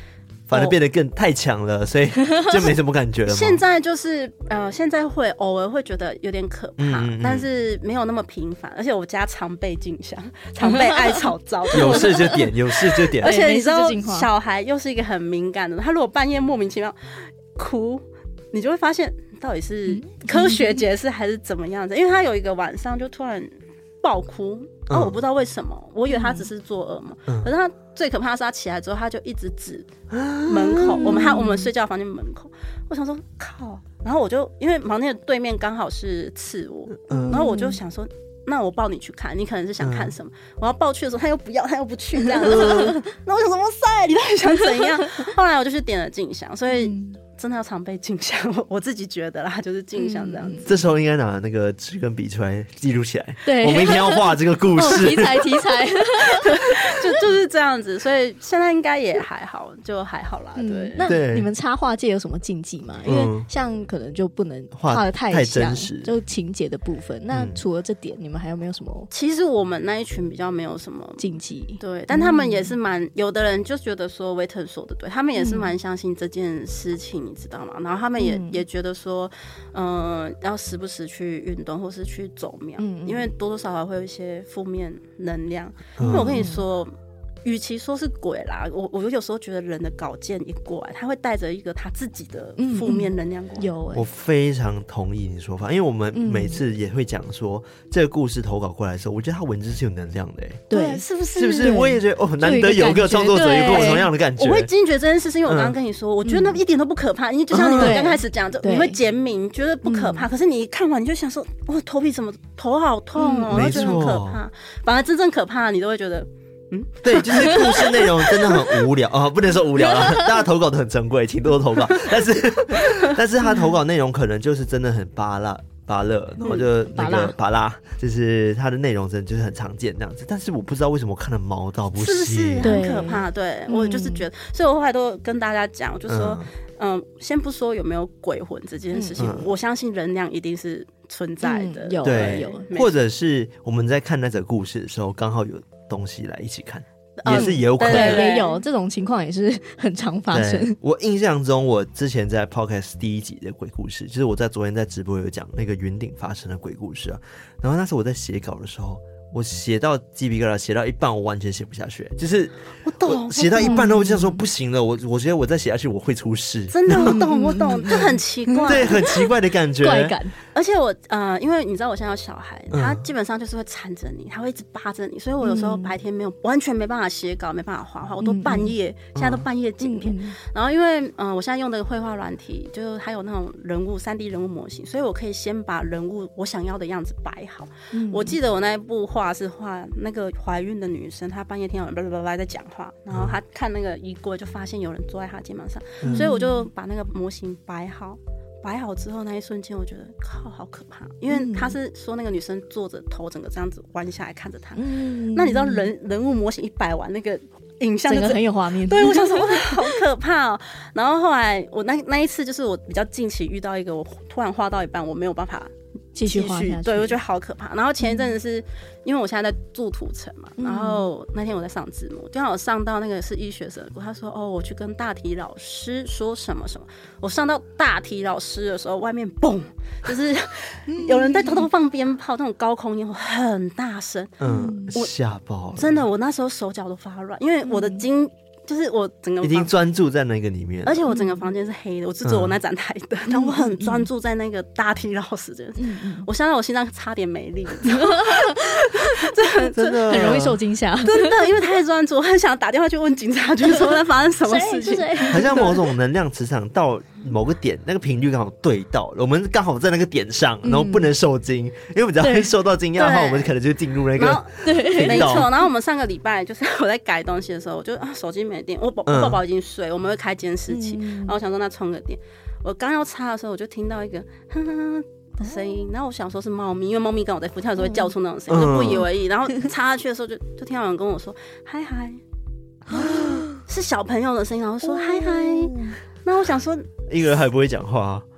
S1: 反而变得更太强了，所以就没什么感觉了吗？
S3: 现在就是呃，现在会偶尔会觉得有点可怕，嗯嗯嗯，但是没有那么频繁。而且我家常备镜像，常备艾草皂，
S1: 有事就点，有事就点。
S3: 而且你知道，小孩又是一个很敏感的，他如果半夜莫名其妙哭，你就会发现到底是科学解释还是怎么样子。因为他有一个晚上就突然爆哭，哦，我不知道为什么，我以为他只是做噩梦，嗯，可是他最可怕的是他起来之后，他就一直指门口，我们他我们睡觉房间门口，我想说靠，然后我就因为房间的对面刚好是次卧，嗯，然后我就想说，那我抱你去看，你可能是想看什么？嗯，我要抱去的时候，他又不要，他又不去这样子，那我想说，哇塞，你到底想怎样？后来我就去点了镜像，所以。嗯，真的要常备镜像，我自己觉得啦，就是镜像这样子。
S1: 嗯，这时候应该拿那个纸跟笔出来记录起来。对，我们一定要画这个故事，
S2: 哦，题材题材，
S3: 就就是这样子。所以现在应该也还好，就还好啦。嗯，对。
S2: 那你们插画界有什么禁忌吗？因为像可能就不能画得太像，就情节的部分。那除了这点，你们还有没有什么？
S3: 其实我们那一群比较没有什么
S2: 禁忌，
S3: 对，但他们也是蛮，嗯，有的人就觉得说维腾说的对，他们也是蛮相信这件事情。你知道吗？然后他们也、嗯、也觉得说，嗯、呃，要时不时去运动，或是去走庙，嗯，因为多多少少会有一些负面能量。嗯，因为我跟你说，与其说是鬼啦，我我有时候觉得人的稿件一过来，他会带着一个他自己的负面能量过来。
S2: 嗯嗯有、欸，
S1: 我非常同意你说法，因为我们每次也会讲说，嗯、这个故事投稿过来的时候，我觉得他文字是有能量的、欸，
S3: 对，是不是？
S1: 是不是？我也觉得哦，难得有一个创作者有跟我同样的感觉。
S3: 我会惊觉这件事，是因为我刚刚跟你说，嗯、我觉得那一点都不可怕，因为就像你们刚开始讲，就你会减敏，觉得不可怕，可是你一看完你就想说，哇，头皮怎么头好痛哦，然后觉得很可怕。反而真正可怕的，你都会觉得。
S1: 嗯，对，就是故事内容真的很无聊啊，不能说无聊啦，大家投稿都很珍贵，请多多投稿。但是，但是他投稿内容可能就是真的很芭乐芭乐，然后就那个芭拉，就是他的内容真的就是很常见这样子。但是我不知道为什么我看了毛到不行，
S3: 是不是很可怕？对，嗯、我就是觉得，所以我后来都跟大家讲，我就说，嗯、呃，先不说有没有鬼魂这件事情，嗯、我相信能量一定是存在的，
S2: 嗯、有
S1: 对
S2: 有，
S1: 或者是我们在看那则故事的时候，刚好有东西来一起看，也是也有可能，
S2: 对，也有这种情况，也是很常发生。
S1: 我印象中，我之前在 Podcast 第一集的鬼故事，就是我在昨天在直播有讲那个云顶发生的鬼故事啊。然后那时候我在写稿的时候，我写到鸡皮疙瘩，写到一半我完全写不下去，就是
S3: 我懂，
S1: 写到一半呢，我就想说不行了，我我觉得我再写下去我会出事。
S3: 真的，我懂，我懂，就很奇怪，
S1: 对，很奇怪的感觉，
S2: 怪感。
S3: 而且我呃，因为你知道我现在有小孩，他基本上就是会缠着你，他会一直扒着你，所以我有时候白天没有、嗯、完全没办法写稿，没办法画画，我都半夜，嗯、现在都半夜剪片。嗯、然后因为嗯、呃，我现在用的绘画软体，就是还有那种人物三 D 人物模型，所以我可以先把人物我想要的样子摆好。嗯、我记得我那一部画是画那个怀孕的女生，她半夜听到有人叭叭叭在讲话，然后她看那个衣柜就发现有人坐在她肩膀上，嗯、所以我就把那个模型摆好。摆好之后那一瞬间我觉得靠好可怕，因为他是说那个女生坐着头整个这样子弯下来看着他、嗯、那你知道人人物模型一摆完那个影像就
S2: 整个很有画面，
S3: 对，我想说哇好可怕哦。然后后来我那那一次就是我比较近期遇到一个我突然画到一半我没有办法
S2: 继续画下去，
S3: 对，我觉得好可怕。然后前一阵子是、嗯、因为我现在在住土城嘛，然后那天我在上字幕，刚好上到那个是医学生的，他说哦，我去跟大体老师说什么什么。我上到大体老师的时候，外面嘣，就是有人在偷偷放鞭炮，那种高空烟火很大声，
S1: 嗯，吓爆了，
S3: 真的，我那时候手脚都发软，因为我的筋。嗯就是我整个
S1: 已经专注在那个里面，
S3: 而且我整个房间是黑的，我是只有我那盏台灯，但、嗯、我很专注在那个大体老师这件事、嗯、我想到我心脏差点没力，
S1: 真的真的
S2: 很容易受惊吓，
S3: 真的，因为太专注，我很想打电话去问警察局说在发生什么事情，
S1: 好像某种能量磁场到某个点，那个频率刚好对到了，我们刚好在那个点上，然后不能受惊，嗯、因为我们只要受到惊讶的话，我们可能就进入那个
S3: 对，没错。然后我们上个礼拜就是我在改东西的时候，我就啊手机没电，我宝我宝宝已经睡，我们会开监视器，嗯、然后我想说那充个电，我刚要插的时候，我就听到一个哼哼哼的声音，然后我想说是猫咪，因为猫咪刚好在附近的时候会叫出那种声音，嗯、我就不以为意，然后插下去的时候就就听到有人跟我说嗨嗨，是小朋友的声音，然后说嗨嗨。那我想说，
S1: 婴儿还不会讲话、啊，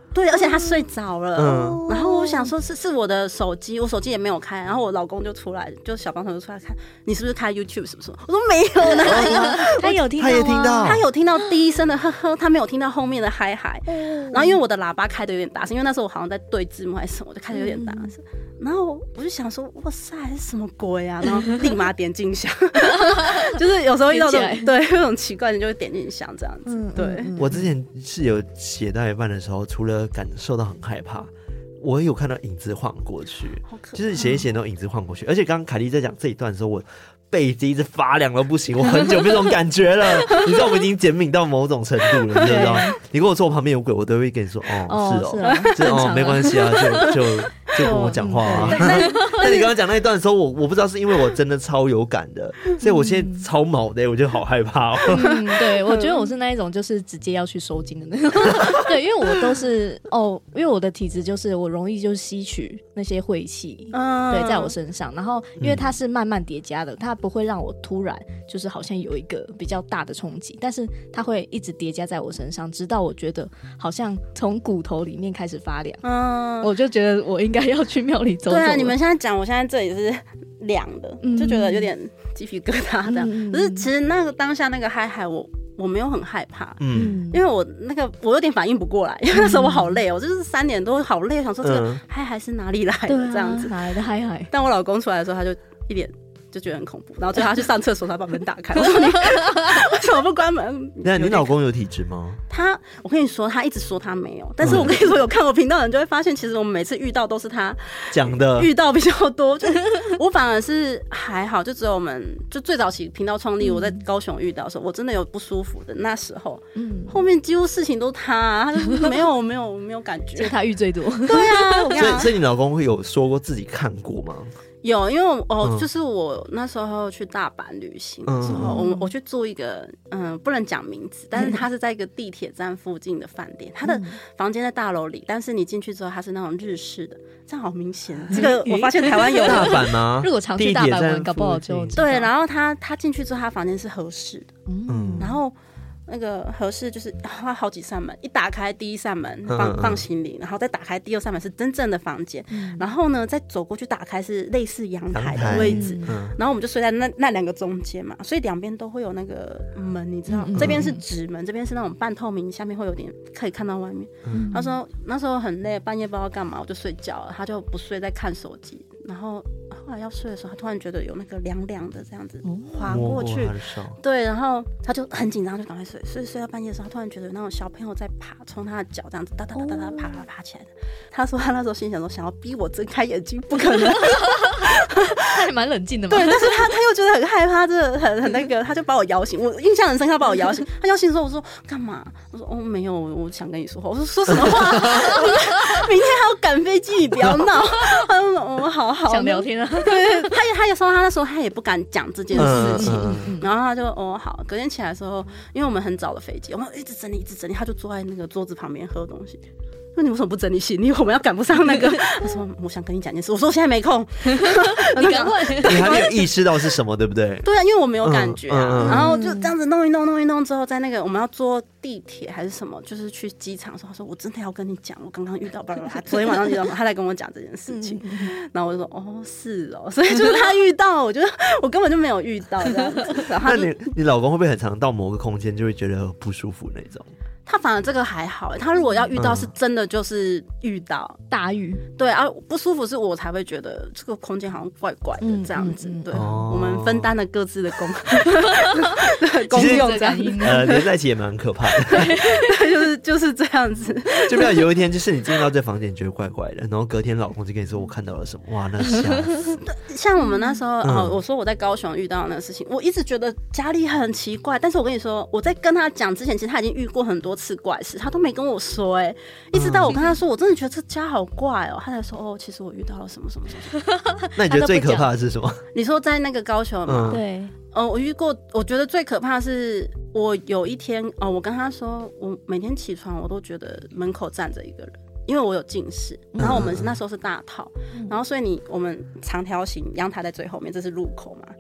S3: 对，而且他睡着了，嗯、然后我想说是是我的手机，我手机也没有开，然后我老公就出来，就小帮手就出来看，你是不是开 YouTube 什么什么？我说没有呢，
S2: 他有听到，
S1: 他也听到，
S3: 他有听到第一声的呵呵，他没有听到后面的嗨嗨。然后因为我的喇叭开的有点大声，因为那时候我好像在对字幕还是什么，我就开的有点大声。然后我就想说，哇塞，是什么鬼啊？然后立马点进香，就是有时候遇到这种对那种奇怪，你就会点进香这样子。嗯、对，
S1: 我之前是有写到一半的时候，除了感受到很害怕，我有看到影子晃过去，就是写一写那种影子晃过去。而且刚刚凯莉在讲这一段的时候，我背脊一直发凉到不行，我很久没有这种感觉了。你知道我已经减敏到某种程度了，你知道吗？你跟我说我旁边有鬼，我都会跟你说，哦，哦是哦，是哦，哦没关系啊，就就。就跟我讲话啊！但你刚刚讲那一段的时候，我我不知道是因为我真的超有感的，所以我现在超毛的，我就好害怕哦。
S2: 嗯，对，我觉得我是那一种，就是直接要去收精的那种。对，因为我都是哦，因为我的体质就是我容易就是吸取那些晦气，嗯、对，在我身上。然后因为它是慢慢叠加的，它不会让我突然就是好像有一个比较大的冲击，但是它会一直叠加在我身上，直到我觉得好像从骨头里面开始发凉，嗯，我就觉得我应该要去庙里走走。
S3: 对啊，你们现在讲，我现在这里是凉的，嗯、就觉得有点鸡皮疙瘩这样。嗯、可是其实那个当下那个嗨嗨，我我没有很害怕，嗯，因为我那个我有点反应不过来，因为那时候我好累，我就是三点多好累，我想说这个嗨嗨是哪里来的这样子，
S2: 哪来的嗨嗨？
S3: 但我老公出来的时候，他就一脸。就觉得很恐怖，然后最后他去上厕所，他把门打开。我说你为什么不关门？
S1: 那你老公有体质吗？
S3: 他，我跟你说，他一直说他没有，但是我跟你说，有看我频道的人就会发现，其实我们每次遇到都是他
S1: 讲的，
S3: 遇到比较多。就我反而是还好，就只有我们就最早期频道创立，我在高雄遇到的时候，我真的有不舒服的那时候，嗯，后面几乎事情都他，他就没有没有没有感觉，
S2: 就他遇最多。
S3: 对啊，我跟你
S1: 所以所以你老公会有说过自己看过吗？
S3: 有，因为我哦，嗯、就是我那时候去大阪旅行的时候，嗯、我我去住一个嗯，不能讲名字，但是它是在一个地铁站附近的饭店，它的房间在大楼里，但是你进去之后，它是那种日式的，这样好明显。这个我发现台湾有
S1: 大阪吗？
S2: 如果常去大阪玩，搞不好就
S3: 对。然后他他进去之后，他房间是合适的，嗯，然后。那个合适就是它好几扇门，一打开第一扇门放放行李，然后再打开第二扇门是真正的房间，嗯、然后呢再走过去打开是类似阳台的位置，嗯、然后我们就睡在那那两个中间嘛，所以两边都会有那个门，你知道，嗯、这边是直门，这边是那种半透明，下面会有点可以看到外面。嗯、他说那时候很累，半夜不知道干嘛，我就睡觉了，他就不睡在看手机。然后后来要睡的时候，他突然觉得有那个凉凉的这样子滑过去，对，然后他就很紧张，就赶快睡。睡睡到半夜的时候，他突然觉得有那种小朋友在爬，从他的脚这样子哒哒哒哒哒爬爬爬起来的。他说他那时候心想说，想要逼我睁开眼睛，不可能。
S2: 他还蛮冷静的嘛。
S3: 对，但是他他又觉得很害怕，这很很那个，他就把我摇醒。我印象很深刻，他把我摇醒。他摇醒的时候，我说干嘛？我说哦没有，我想跟你说话。我说说什么话？明天还要赶飞机，你不要闹。他说哦好。好
S2: 想聊天啊，
S3: 对，他也他也说他那时候他也不敢讲这件事情，嗯嗯、然后他就哦好，隔天起来的时候，因为我们很早的飞机，我们一直整理一直整理，他就坐在那个桌子旁边喝东西。说你为什么不整理行李？我们要赶不上那个。他说我想跟你讲件事。我说我现在没空。
S2: 你赶快，
S1: 你还没有意识到是什么，对不对？
S3: 对啊，因为我没有感觉啊。嗯嗯、然后就这样子弄一弄弄一弄之后，在那个我们要坐地铁还是什么，就是去机场的时候，他说我真的要跟你讲，我刚刚遇到巴拉巴拉，昨天晚上遇到，他来跟我讲这件事情。嗯、然后我就说哦是哦，所以就是他遇到，我觉得我根本就没有遇到这样子。然后
S1: 那你你老公会不会很常到某个空间就会觉得不舒服那种？
S3: 他反而这个还好，他如果要遇到是真的就是遇到、
S2: 嗯、大遇，
S3: 对啊，不舒服是我才会觉得这个空间好像怪怪的这样子，嗯嗯嗯、对、哦，我们分担了各自的功功用这样子，
S1: 呃，连在一起也蛮可怕的，
S3: 对，就是就是这样子。
S1: 就不要有一天就是你进到这房间，你觉得怪怪的，然后隔天老公就跟你说我看到了什么，哇，那吓死！
S3: 像我们那时候、嗯哦，我说我在高雄遇到那个事情，我一直觉得家里很奇怪，但是我跟你说，我在跟他讲之前，其实他已经遇过很多次怪事，他都没跟我说、欸，哎，一直到我跟他说，我真的觉得这家好怪哦，他才说哦，其实我遇到了什么什么什么。
S1: 那你觉得最可怕的是什么？
S3: 你说在那个高雄吗？
S2: 嗯、对，
S3: 呃，我遇过，我觉得最可怕的是我有一天，哦、呃，我跟他说，我每天起床我都觉得门口站着一个人。因为我有近视，然后我们那时候是大套，嗯、然后所以你我们长条形阳台在最后面，这是入口嘛，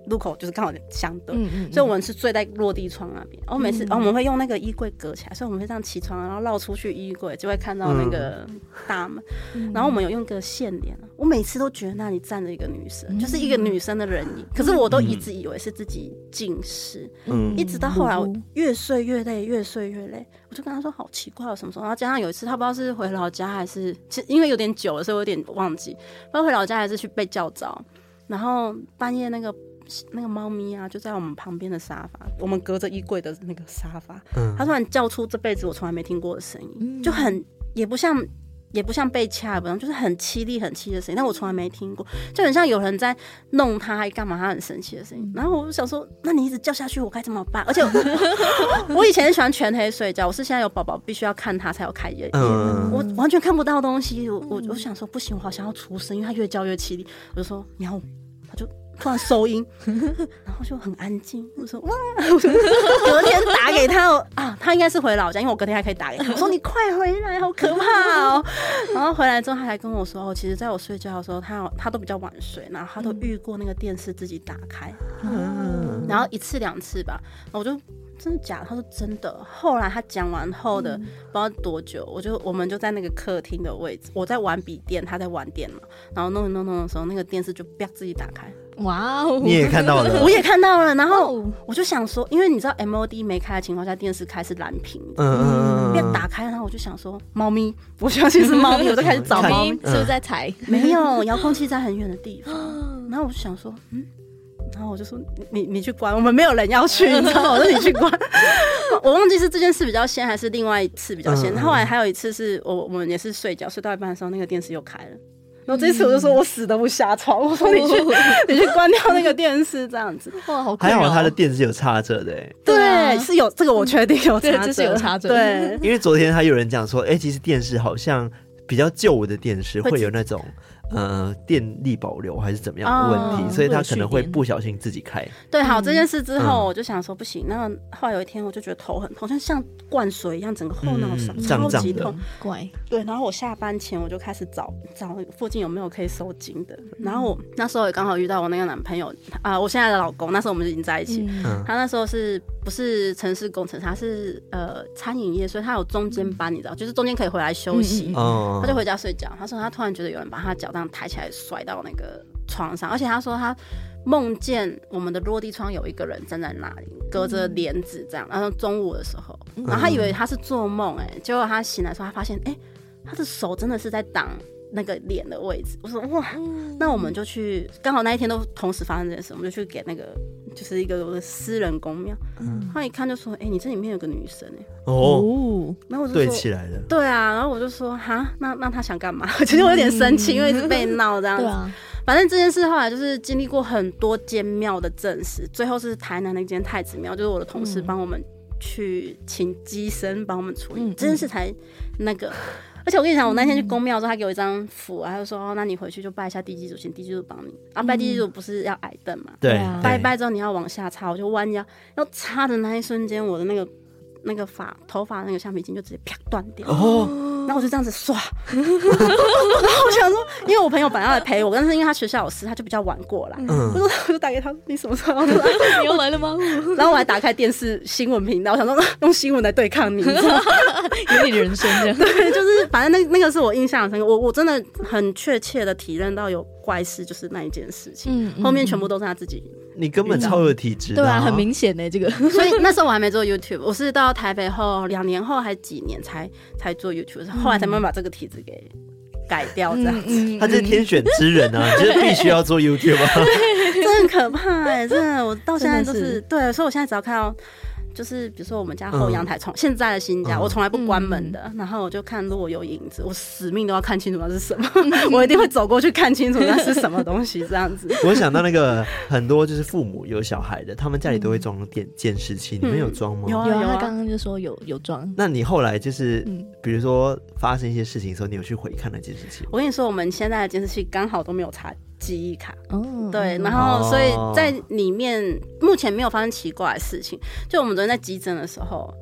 S3: 路口就是刚好相对，嗯嗯嗯，所以我们是睡在落地窗那边。然后每次、嗯哦、我们会用那个衣柜隔起来，所以我们会这样起床，然后绕出去衣柜就会看到那个大门。嗯、然后我们有用个线帘，我每次都觉得那里站着一个女生，嗯、就是一个女生的人影。可是我都一直以为是自己近视，嗯、一直到后来我越睡越累，越睡越累，我就跟他说好奇怪，什么时候？然后加上有一次他不知道是回老家还是，其实因为有点久了，所以我有点忘记，不知道回老家还是去被叫着，然后半夜那个。那个猫咪啊，就在我们旁边的沙发，我们隔着衣柜的那个沙发，嗯，它突然叫出这辈子我从来没听过的声音，嗯、就很也不像也不像被掐，不像就是很凄厉很凄的声音，但我从来没听过，就很像有人在弄它，还干嘛？它很生气的声音。然后我就想说，那你一直叫下去，我该怎么办？而且 我, 我以前很喜欢全黑睡觉，我是现在有宝宝必须要看它才有开眼，嗯、我完全看不到东西。我我我想说不行，我好想要出声，因为它越叫越凄厉。我就说喵，它就。突然收音，然后就很安静。我说哇，我隔天打给他啊，他应该是回老家，因为我隔天还可以打给他。我说你快回来，好可怕哦。然后回来之后，他还跟我说，哦，其实在我睡觉的时候，他他都比较晚睡，然后他都遇过那个电视自己打开，嗯、然后一次两次吧，我就。真的假的？他说真的。后来他讲完后的、嗯、不知道多久，我就我们就在那个客厅的位置，我在玩笔电，他在玩电脑，然后弄一弄弄的时候，那个电视就啪自己打开。
S2: 哇哦！
S1: 你也看到了，
S3: 我也看到了。然后我就想说，因为你知道 M O D 没开的情况下，电视开是蓝屏的，嗯嗯，打开，然后我就想说，猫咪，我相信是猫咪，我就开始找猫咪，
S2: 是不是在踩？
S3: 没有，遥控器在很远的地方。然后我就想说，嗯。然后我就说你你去关，我们没有人要去，你知道吗？我说你去关。我忘记是这件事比较先，还是另外一次比较先。嗯、后来还有一次是我我们也是睡觉睡到一半的时候，那个电视又开了。然后这次我就说我死都不下床，我说你去、哦、你去关掉那个电视这样子。
S2: 哇，好
S1: 还好他的电视有插着的、欸，
S3: 对，啊、是有这个我确定有插着，
S2: 这是有插着。
S3: 对，
S1: 因为昨天还有人讲说，哎、欸，其实电视好像比较旧的电视会有那种。呃，电力保留还是怎么样的问题，哦、所以他可能会不小心自己开。
S3: 对，好，这件事之后，我就想说不行。那、嗯、后来有一天，我就觉得头很痛，像像灌水一样，整个后脑勺超级痛。
S2: 怪。
S3: 对，然后我下班前我就开始找找附近有没有可以收金的。然后我那时候也刚好遇到我那个男朋友啊、呃，我现在的老公，那时候我们就已经在一起。嗯、他那时候是不是城市工程师？他是呃餐饮业，所以他有中间班，你知道，就是中间可以回来休息。嗯嗯、他就回家睡觉。他说他突然觉得有人把他脚抬起来甩到那个床上，而且他说他梦见我们的落地窗有一个人站在那里，隔着帘子这样。然后中午的时候，然后他以为他是做梦，哎，结果他醒来的时候，他发现，哎，他的手真的是在挡那个脸的位置。我说哇，那我们就去，刚好那一天都同时发生这件事，我们就去给那个就是一个我的私人宫庙。嗯、他一看就说，哎，你这里面有个女生哎。
S1: 哦，
S3: 然后我就说
S1: 对起来了。
S3: 对啊，然后我就说哈，那那他想干嘛？其实我有点生气，嗯、因为一直被闹这样子。对啊，反正这件事后来就是经历过很多间庙的证实，最后是台南那间太子庙，就是我的同事帮我们去请乩身帮我们处理、嗯、这件事才那个。而且我跟你讲，我那天去公庙的时候，他给我一张符，他就说：“哦，那你回去就拜一下地基主，请地基主帮你。”啊，拜地基主不是要矮凳嘛？
S1: 对，
S3: 拜一拜之后你要往下插，我就弯腰，要插的那一瞬间，我的那个那个发头发那个橡皮筋就直接啪断掉。哦，然后我就这样子刷，然后我想说，因为我朋友本来要来陪我，但是因为他学校有事，他就比较晚过来。嗯，我就打给他，你什么时候来？
S2: 你又来了吗？
S3: 然后我还打开电视新闻频道，我想说用新闻来对抗你，
S2: 有你人生这样。
S3: 对，就是反正那那个是我印象很深刻，我我真的很确切的体认到有怪事，就是那一件事情，嗯嗯、后面全部都是他自己。
S1: 你根本超有体质的、啊，
S2: 对啊，很明显呢，这个。
S3: 所以那时候我还没做 YouTube， 我是到台北后两年后还几年才才做 YouTube，、嗯、后来才慢慢把这个体质给改掉这样子。嗯嗯、
S1: 他是天选之人啊，就是必须要做 YouTube 啊，
S3: 这很可怕哎、欸，真的，我到现在都 是, 是对，所以我现在只要看到。就是比如说我们家后阳台从、嗯、现在的新家、嗯、我从来不关门的、嗯、然后我就看如果有影子我死命都要看清楚那是什么、嗯、我一定会走过去看清楚那是什么东西这样子。
S1: 我想到那个很多就是父母有小孩的他们家里都会装电监视器、嗯、你们有装吗？
S2: 有啊有啊，他刚刚就说有有装。
S1: 那你后来就是比如说发生一些事情的时候你有去回看那监视器？
S3: 我跟你说我们现在的监视器刚好都没有插记忆卡，哦，对，然后所以在里面目前没有发生奇怪的事情。就我们昨天在急诊的时候，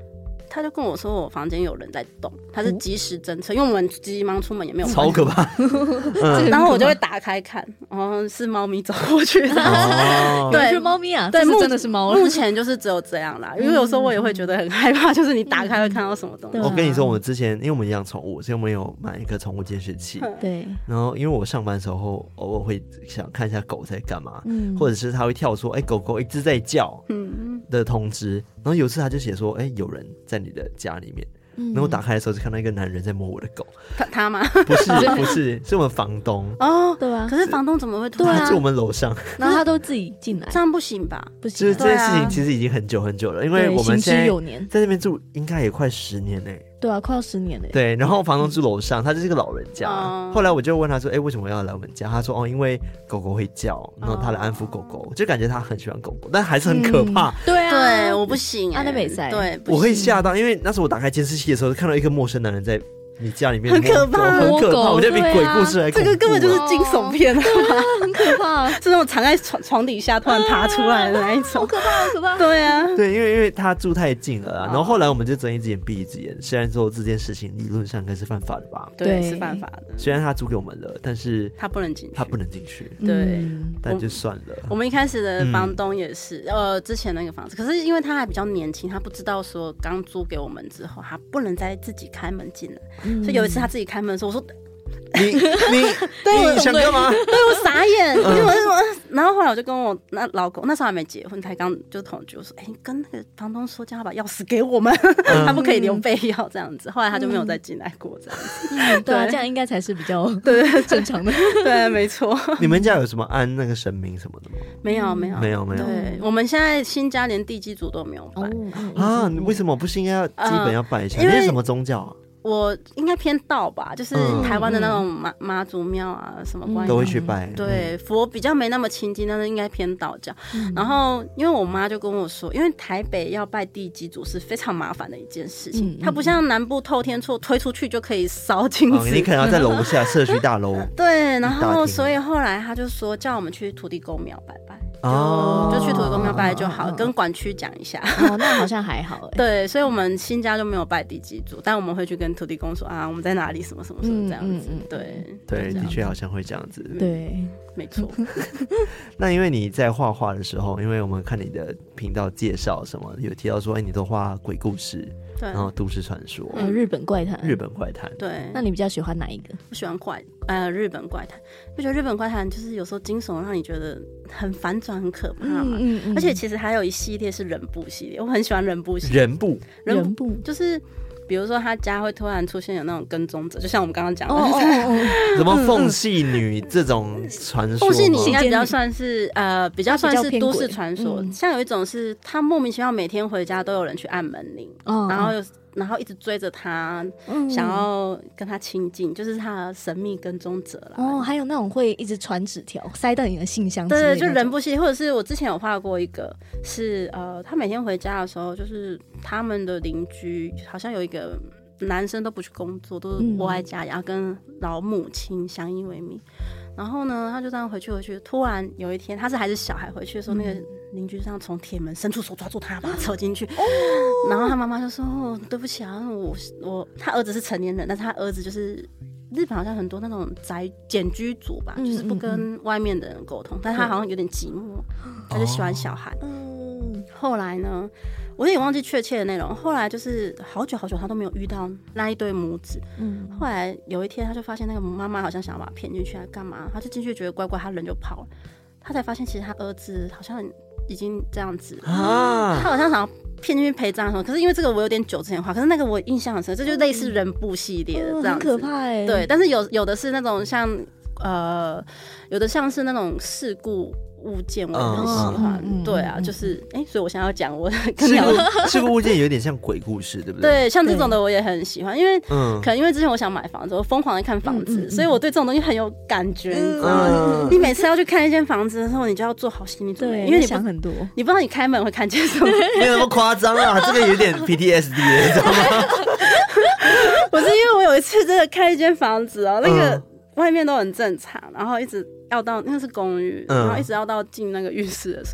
S3: 他就跟我说我房间有人在动，他是即时侦测，因为我们急急忙出门也没有
S1: 超可怕。
S3: 嗯、然后我就会打开看，哦，是猫咪走过去的。
S2: 哦、对，是猫咪啊，对，真的是猫。
S3: 目前就是只有这样啦，因为有时候我也会觉得很害怕，就是你打开会看到什么东西。
S1: 我跟你说，我们之前因为我们养宠物，所以我们有买一个宠物监视器。
S2: 对。
S1: 然后因为我上班的时候偶尔会想看一下狗在干嘛，嗯、或者是它会跳说，哎、欸，狗狗一直在叫的通知。然后有一次他就写说，哎、欸，有人在你的家里面。然后我打开的时候就看到一个男人在摸我的狗。
S3: 他他吗？
S1: 不是不是，是我们房东。
S3: 哦，对啊。可是房东怎么会突然？
S1: 就我们楼上，
S2: 然后他都自己进来，
S3: 这样不行吧？
S2: 不行。
S1: 就是这件事情其实已经很久很久了，因为我们现在在这边住应该也快十年嘞、欸。
S2: 对啊，快要十年了。
S1: 对，然后房东住楼上，他就是一个老人家。嗯、后来我就问他说：“哎、欸，为什么要来我们家？”他说：“哦，因为狗狗会叫，然后他来安抚狗狗，就感觉他很喜欢狗狗，但还是很可怕。嗯”
S2: 对啊，
S3: 对，我不行、欸，
S2: 安德美赛，
S3: 对，
S1: 我会吓到，因为那时候我打开监视器的时候，看到一怕陌生男人在你家里面，
S3: 很可怕，
S1: 很可怕，我觉得比鬼故事还恐怖、啊。
S3: 这个根本就是惊悚片，
S2: 对啊，很可怕，
S3: 是那种藏在床床底下突然爬出来的那一种，
S2: 好可怕，好可怕。
S3: 对啊，
S1: 对，因为因为他住太近了啊，然后后来我们就睁一只眼闭一只眼。虽然说这件事情理论上应该是犯法的吧？
S3: 对，是犯法的。
S1: 虽然他租给我们了，但是
S3: 他不能进去，
S1: 他不能进去。
S3: 对，
S1: 但就算了。
S3: 我们一开始的房东也是，嗯、呃，之前那个房子，可是因为他还比较年轻，他不知道说刚租给我们之后，他不能再自己开门进来，嗯、所以有一次他自己开门的时候，我说。
S1: 你你对你想干嘛？
S3: 对我傻眼，因为我就说，然后后来我就跟我那老公，那时候还没结婚，才刚就同居，我说，哎、欸，跟那个房东说，叫他把钥匙给我们，嗯、他不可以留备钥这样子。后来他就没有再进来过这样子。
S2: 嗯、对啊，这样应该才是比较对正常的。
S3: 对，没错。
S1: 你们家有什么安那个神明什么的吗？
S3: 没有，没有，
S1: 没有，没有。
S3: 对，我们现在新家连地基主都没有拜、
S1: 哦、啊？为什么不是应该要基本要拜一下？呃、你是什么宗教啊？
S3: 我应该偏道吧，就是台湾的那种妈妈祖庙啊，什么观音
S1: 都会去拜。
S3: 对，佛比较没那么亲近，但是应该偏道教。嗯、然后因为我妈就跟我说，因为台北要拜地基主是非常麻烦的一件事情，嗯、它不像南部透天厝推出去就可以烧金子，
S1: 哦，你可能要在楼下社区大楼。
S3: 对，然后所以后来他就说叫我们去土地公庙拜拜。哦，就去土地公庙拜就好，哦、跟管区讲一下。
S2: 哦，那好像还好哎。
S3: 对，所以我们新家就没有拜地基主，但我们会去跟土地公说啊，我们在哪里，什么什么什么这样子。嗯嗯嗯、对
S1: 对，的确好像会这样子。
S2: 对，
S3: 没错。
S1: 那因为你在画画的时候，因为我们看你的频道介绍什么，有提到说，哎、欸，你都画鬼故事。然后都市传说，
S2: 还有日本怪谈，
S1: 日本怪谈，
S3: 对。
S2: 那你比较喜欢哪一个？
S3: 我喜欢怪呃日本怪谈，就觉得日本怪谈就是有时候惊悚，让你觉得很反转、很可怕嘛。嗯嗯嗯、而且其实还有一系列是人部系列，我很喜欢人部系列。
S1: 人部，
S3: 人部就是。比如说他家会突然出现有那种跟踪者，就像我们刚刚讲的，
S2: 哦哦哦
S1: 什么缝隙女这种传说。
S3: 缝隙女应该比较算是呃比较算是都市传说，嗯、像有一种是他莫名其妙每天回家都有人去按门铃，哦、然后有。然后一直追着他，嗯、想要跟他亲近，就是他的神秘跟踪者啦。
S2: 哦，还有那种会一直传纸条塞到你的信箱之类的。
S3: 对，就人不系，或者是我之前有画过一个是，是呃，他每天回家的时候，就是他们的邻居好像有一个男生都不去工作，都是窝在家里，然后跟老母亲相依为命。然后呢，他就这样回去回去，突然有一天，他是还是小孩回去的时候，嗯、那个邻居这样从铁门伸出手抓住他，把他扯进去。哦、然后他妈妈就说：“哦，对不起啊，我我他儿子是成年人，但是他儿子就是日本好像很多那种宅简居族吧，嗯、就是不跟外面的人沟通，嗯、但他好像有点寂寞，嗯、他就喜欢小孩。嗯，后来呢？”我有点忘记确切的内容。后来就是好久好久，他都没有遇到那一对母子。嗯，后来有一天，他就发现那个妈妈好像想要把他骗进去，来干嘛？他就进去觉得怪怪，他人就跑了。他才发现，其实他儿子好像已经这样子啊，他好像想要骗进去陪葬什么。可是因为这个我有点久之前画，可是那个我印象很深，这就类似人部系列的这样子，
S2: 嗯、很可怕哎、欸。
S3: 对，但是有有的是那种像呃，有的像是那种事故。物件我也很喜欢，嗯、对啊，嗯、就是哎、欸，所以我想要讲我跟
S1: 这个这个物件有点像鬼故事，对不对？
S3: 对，像这种的我也很喜欢，因为嗯，可能因为之前我想买房子，我疯狂的看房子，嗯嗯、所以我对这种东西很有感觉，嗯、你知道吗？嗯、你每次要去看一间房子的时候，你就要做好心理准备，因为你
S2: 想很多，
S3: 你不知道你开门会看见什么，
S1: 没有那么夸张啊，这个有点 P T S D 的，你知道吗？
S3: 不是，因为我有一次真的看一间房子哦，那个外面都很正常，然后一直。要到那是公寓，嗯、然后一直要到进那个浴室的时候，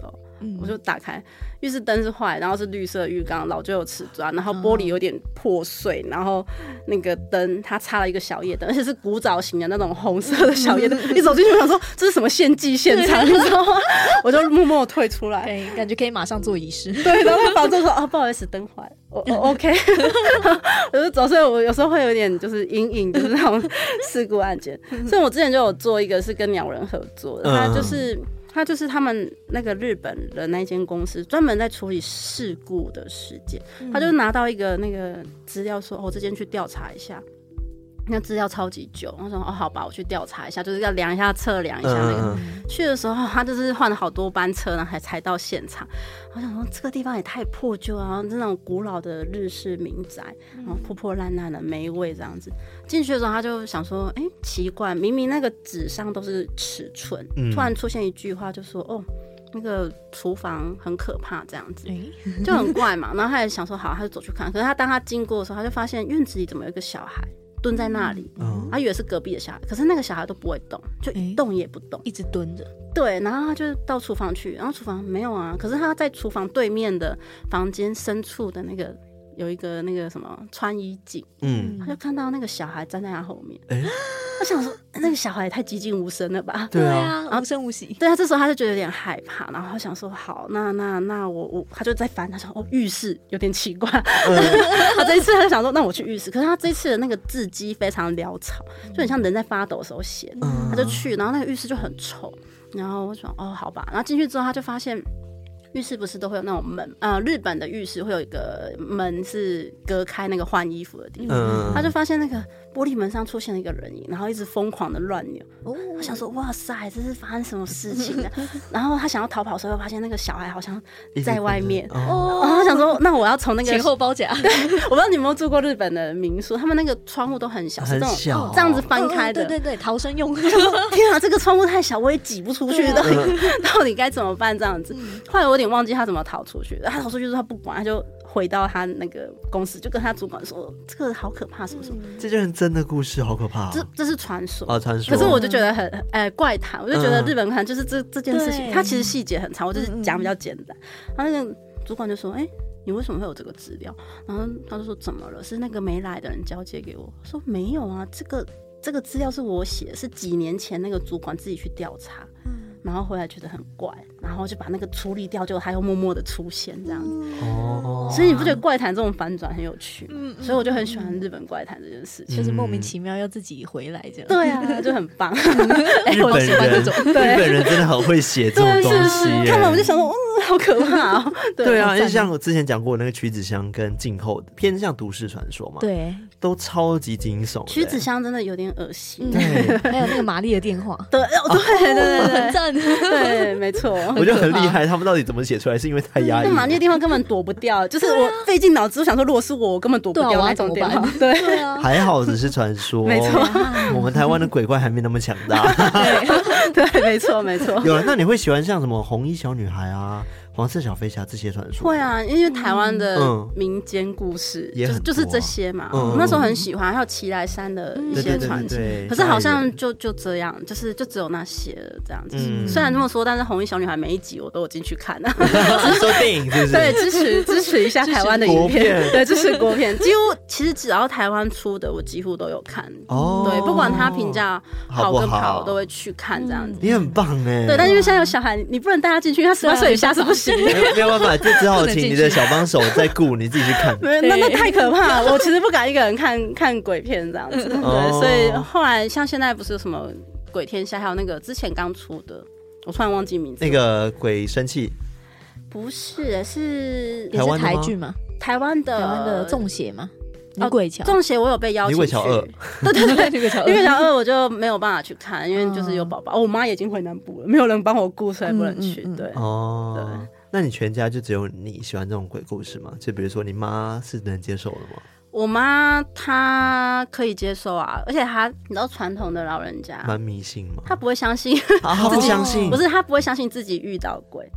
S3: 嗯、我就打开浴室灯是坏，然后是绿色浴缸，老旧有瓷砖，然后玻璃有点破碎，然后那个灯它插了一个小夜灯，而且是古早型的那种红色的小夜灯。一走进去我想说这是什么献祭现场，你知道吗？我就默默退出来，
S2: 对，感觉可以马上做仪式。
S3: 对，然后房东说哦不好意思灯坏了，我、哦、OK 我就走，所以我有时候会有点就是隐隐就是那种事故案件。所以我之前就有做一个是跟鸟人合作的，他就是他就是他们那个日本的那间公司专门在处理事故的事件，他就拿到一个那个资料说哦这间去调查一下，那资料超级久，我说哦好吧，我去调查一下，就是要量一下测量一下那个、嗯、去的时候他就是换了好多班车，然后才才到现场。我想说这个地方也太破旧了，然后那种古老的日式民宅，然后破破烂烂的霉味这样子。进去的时候他就想说哎、欸、奇怪，明明那个纸上都是尺寸、嗯、突然出现一句话就说哦那个厨房很可怕这样子，就很怪嘛。然后他也想说好，他就走去看，可是他当他经过的时候他就发现院子里怎么有一个小孩蹲在那里、嗯、他以为是隔壁的小孩，可是那个小孩都不会动，就一动也不动、欸、
S2: 一直蹲着。
S3: 对，然后他就到厨房去，然后厨房没有啊，可是他在厨房对面的房间深处的那个有一个那个什么穿衣镜，嗯，他就看到那个小孩站在他后面，欸、他想说那个小孩也太寂静无声了吧？
S2: 对啊，然后无声无息。
S3: 对啊，这时候他就觉得有点害怕，然后他想说好，那那那我我他就在翻，他说哦浴室有点奇怪，嗯、他这一次他就想说那我去浴室，可是他这一次的那个字迹非常潦草，就很像人在发抖的时候写的，嗯、他就去，然后那个浴室就很臭，然后我说哦好吧，然后进去之后他就发现。浴室不是都会有那种门，呃，日本的浴室会有一个门是隔开那个换衣服的地方，嗯、他就发现那个玻璃门上出现了一个人影，然后一直疯狂的乱扭。哦，他想说哇塞，这是发生什么事情呢？然后他想要逃跑的时候，发现那个小孩好像在外面。哦，然后他想说，那我要从那个
S2: 前后包夹。
S3: 我不知道你有没有住过日本的民宿，他们那个窗户都很小，是这种
S1: 小
S3: 这样子翻开的。
S2: 哦、对对对，逃生用。
S3: 天啊，这个窗户太小，我也挤不出去的，到底该怎么办？这样子，后来我有点忘记他怎么逃出去的。他逃出去之后，他不管，他就回到他那个公司，就跟他主管说：“这个好可怕，什么什么。”
S1: 这就是真的故事，好可怕、哦。
S3: 这这是传说
S1: 哦，传说。
S3: 可是我就觉得很呃怪谈，我就觉得日本怪谈就是这这件事情，它其实细节很长，我就是讲比较简单。他、嗯、那个主管就说：“哎、欸，你为什么会有这个资料？”然后他就说：“怎么了？是那个没来的人交接给我。”我说：“没有啊，这个这个资料是我写的，是几年前那个主管自己去调查。”然后回来觉得很怪，然后就把那个处理掉，结果他又默默的出现这样子。哦，所以你不觉得怪谈这种反转很有趣？嗯，所以我就很喜欢日本怪谈这件事情，
S2: 就是莫名其妙要自己回来这样。
S3: 对啊，就很棒。
S1: 日本人，日本人真的很会写这种东西。
S3: 看完我就想说，嗯，好可怕哦。
S1: 对啊，就像我之前讲过那个屈子香跟静候的，偏向都市传说嘛。
S2: 对，
S1: 都超级惊悚。
S3: 屈子香真的有点恶心。
S2: 对，还有那个玛丽的电话。
S3: 对，对对对对，
S2: 很赞。
S3: 对，没错，
S1: 我觉得很厉害。他们到底怎么写出来？是因为太压抑。
S3: 那玛丽的电话根本躲不掉，就是我费尽脑汁，我想说，如果是我，我根本躲不掉那种电话。对，
S2: 对啊，
S1: 还好只是传说。
S3: 没错，
S1: 我们台湾的鬼怪还没那么强大。
S3: 对，对，没错，没错。
S1: 有了，那你会喜欢像什么红衣小女孩啊？黄色小飞侠这些传说
S3: 会啊，因为台湾的民间故事、嗯、就是就是这些嘛。嗯、我那时候很喜欢，还有奇来山的一些传说，可是好像就就这样，就是就只有那些了这样子。嗯、虽然这么说，但是红衣小女孩每一集我都有进去看啊。
S1: 说电影是不是？
S3: 对，支持支持一下台湾的影片，对，支持国片。几乎其实只要台湾出的，我几乎都有看。哦，对，不管他评价好跟不好，我都会去看这样子。
S1: 你很棒哎。
S3: 对，但因为现在有小孩，你不能带他进去，他十八岁以下是不行。
S1: 没有没有办法，就只好请你的小帮手再顾，你自己去看。
S3: 那那太可怕了，我其实不敢一个人看看鬼片这样子。对，哦、所以后来像现在不是有什么鬼天下，还有那个之前刚出的，我突然忘记名字。
S1: 那个鬼生气？
S3: 不是，是
S2: 也是台剧吗？
S3: 台湾的
S2: 台湾的中邪吗？女鬼桥，
S3: 中邪我有被邀请去。
S1: 女鬼桥二，
S3: 对对对，女鬼桥二，女鬼桥二我就没有办法去看，因为就是有宝宝，我妈已经回南部了，没有人帮我顾，所以不能去。对，哦，对。
S1: 那你全家就只有你喜欢这种鬼故事吗？就比如说你妈是能接受的吗？
S3: 我妈她可以接受啊，而且她你知道传统的老人家
S1: 蛮迷信吗？
S3: 她不会相信，
S1: 她不相信，
S3: 不是她不会相信自己遇到鬼，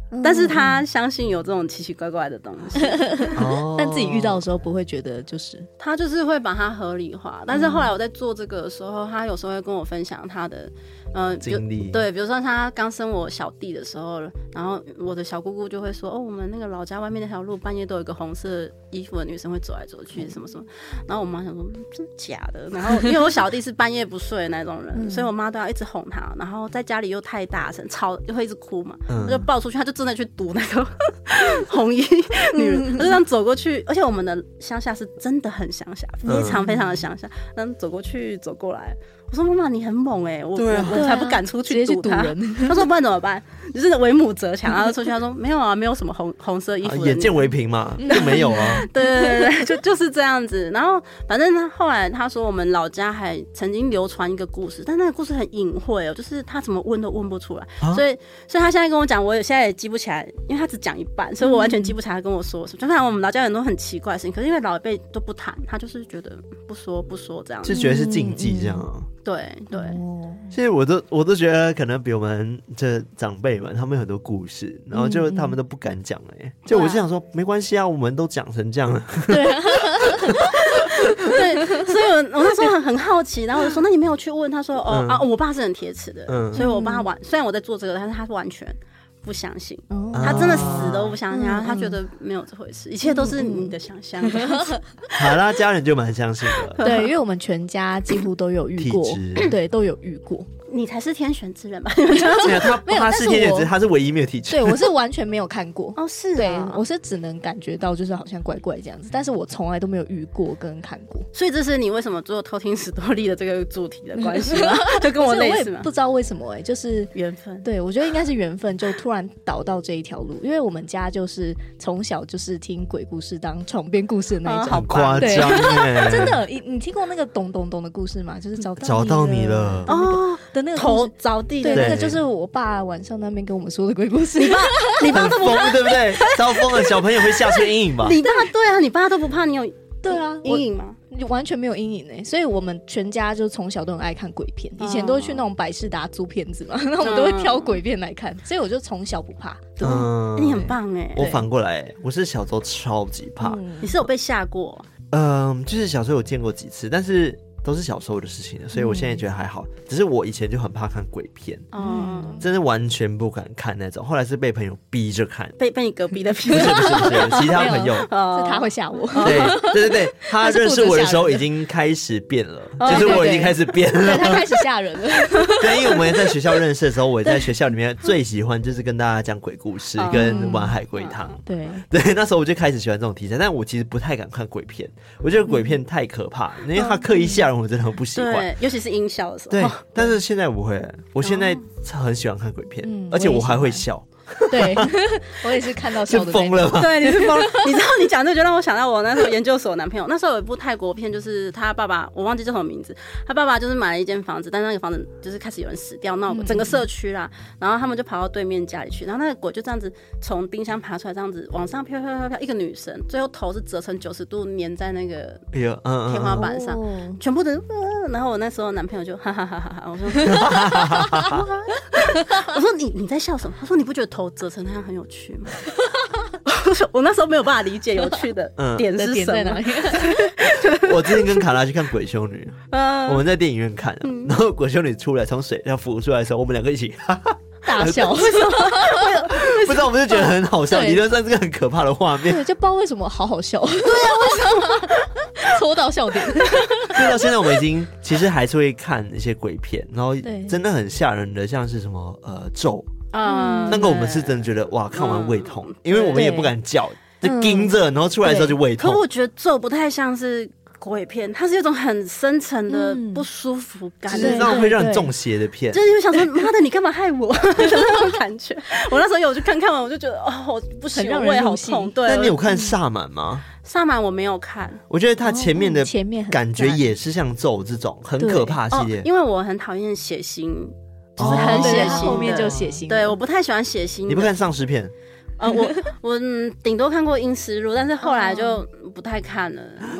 S3: 但是他相信有这种奇奇怪怪的东西。
S2: 哦，但自己遇到的时候不会觉得就是
S3: 他就是会把它合理化。但是后来我在做这个的时候，他有时候会跟我分享他的呃
S1: 经历。
S3: 对，比如说他刚生我小弟的时候，然后我的小姑姑就会说：“哦，我们那个老家外面那条路，半夜都有一个红色衣服的女生会走来走去，什么什么。”然后我妈想说：“真的假的？”然后因为我小弟是半夜不睡的那种人，嗯、所以我妈都要一直哄他。然后在家里又太大声，吵又会一直哭嘛，嗯、我就抱出去，他就真的去堵那个红衣女人，嗯、就这样走过去。而且我们的乡下是真的很乡下，非常非常的乡下。然后走过去走过来，我说：“妈妈，你很猛哎、欸，我、啊、我才不敢出去堵他。”他说：“不然怎么办？就是为母则强。”然后出去，他说：“没有啊，没有什么红红色衣服、啊，
S1: 眼见为凭嘛，就没有啊。”
S3: 对对对对，就就是这样子。然后反正他后来他说，我们老家还曾经流传一个故事，但那个故事很隐晦哦，就是他怎么问都问不出来，啊、所以所以他现在跟我讲，我现在也记不起来，因为他只讲一半，所以我完全记不起来他跟我说什么。就反正我们老家很多很奇怪的事情，可是因为老一辈都不谈，他就是觉得不说不说这样子，
S1: 就觉得是禁忌这样啊。
S3: 对对，
S1: 其实我都我都觉得可能比我们这长辈们他们有很多故事，然后就他们都不敢讲哎、欸，就我就想说没关系啊，我们都讲成这样了。
S2: 对，
S3: 对，所以我我那时候很很好奇，然后我就说那你没有去问？他说哦、嗯、啊，我爸是很铁齿的，嗯、所以我爸完虽然我在做这个，但是他完全不相信，哦、他真的死都不相信，嗯、他觉得没有这回事，一切都是你的想象。
S1: 好啦，家人就蛮相信的，
S2: 对，因为我们全家几乎都有遇过，对，都有遇过。
S3: 你才是天选之人吧？
S1: 没有，他他是天选之人，他是唯一没有体质。
S2: 对，我是完全没有看过。
S3: 哦，是啊，
S2: 对，我是只能感觉到就是好像怪怪这样子，但是我从来都没有遇过跟看过。
S3: 所以这是你为什么做偷听史多利的这个主题的关系吗？就跟我类似吗？
S2: 不知道为什么哎、欸，就是
S3: 缘分。
S2: 对，我觉得应该是缘分，就突然导到这一条路。因为我们家就是从小就是听鬼故事当床边故事的那一种，
S1: 好夸张哎！
S2: 真的，你你听过那个咚咚咚的故事吗？就是找到
S1: 找到你了
S2: 哦的那个
S3: 头着地的，
S2: 对，那个就是我爸晚上那边跟我们说的鬼故事。
S3: 你爸，你爸都不
S1: 怕，对不对？招疯了，小朋友会吓出阴影吧？
S3: 你爸对啊，你爸都不怕你有
S2: 对啊
S3: 阴影吗？
S2: 完全没有阴影哎、欸，所以我们全家就从小都很爱看鬼片，以前都会去那种百视达租片子嘛，那我们都会挑鬼片来看，所以我就从小不怕。对，
S3: 嗯、你很棒哎、欸！
S1: 我反过来、欸，我是小时候超级怕。嗯、
S3: 你是有被吓过？
S1: 嗯，就是小时候有见过几次，但是都是小时候的事情了，所以我现在觉得还好。嗯、只是我以前就很怕看鬼片，嗯，真的完全不敢看那种。后来是被朋友逼着看，
S3: 被被你隔壁的逼，
S1: 不是不是不是，其他朋友
S2: 是他会吓我。
S1: 对对对对，他认识我的时候已经开始变了，就是我已经开始变了，
S2: 对，他开始吓人了。
S1: 对，因为我们在学校认识的时候，我在学校里面最喜欢就是跟大家讲鬼故事，跟玩海龟汤。
S2: 对
S1: 对，那时候我就开始喜欢这种题材，但我其实不太敢看鬼片，我觉得鬼片太可怕，因为他刻意吓人，我真的很不喜欢。
S3: 对，尤其是音效的时候。
S1: 对，但是现在不会，我现在很喜欢看鬼片，嗯、而且我还会笑。
S2: 对，我也是看到笑的
S1: 疯了吗？
S3: 对，你是疯了。你知道你讲这就让我想到我那时候研究所男朋友，那时候有一部泰国片，就是他爸爸，我忘记叫什么名字，他爸爸就是买了一间房子，但是那个房子就是开始有人死掉闹鬼，整个社区啦，然后他们就跑到对面家里去，然后那个鬼就这样子从冰箱爬出来，这样子往上飘飘飘飘，一个女生，最后头是折成九十度粘在那个天花板上，全部的、呃，然后我那时候男朋友就哈哈哈哈，我说，我说你你在笑什么？他说你不觉得头折成那样很有趣吗？我那时候没有办法理解有趣的点是什么。
S2: 嗯、
S1: 我之前跟卡拉去看鬼修女，嗯、我们在电影院看、啊，然后鬼修女出来从水要浮出来的时候，我们两个一起哈哈
S2: 大笑。
S3: 为什么？
S1: 不知道，我们就觉得很好笑，理论上是个很可怕的画面。
S2: 对，就不知道为什么好好笑。对啊，为什么？戳到笑点。
S1: 所以到现在我们已经其实还是会看一些鬼片，然后真的很吓人的，像是什么呃咒。嗯，那个我们是真的觉得哇，看完胃痛，嗯、因为我们也不敢叫，就盯着，然后出来的时候就胃痛。
S3: 可我觉得咒不太像是鬼片，它是一种很深层的不舒服感，
S1: 就是那种会让你中邪的片。
S3: 就是因为想说，妈的，你干嘛害我？就是那种感觉。我那时候有去看，看完我就觉得哦，不行，我胃好痛。对，
S1: 那你有看萨满吗？
S3: 萨满我没有看，
S1: 我觉得他前面的感觉也是像咒这种很可怕系列，
S3: 因为我很讨厌血腥。就是很血腥、
S2: 哦，后面就血腥。
S3: 对，我不太喜欢血腥。
S1: 你不看丧尸片？
S3: 呃，我我顶、嗯、多看过《阴尸路》，但是后来就不太看了。哦、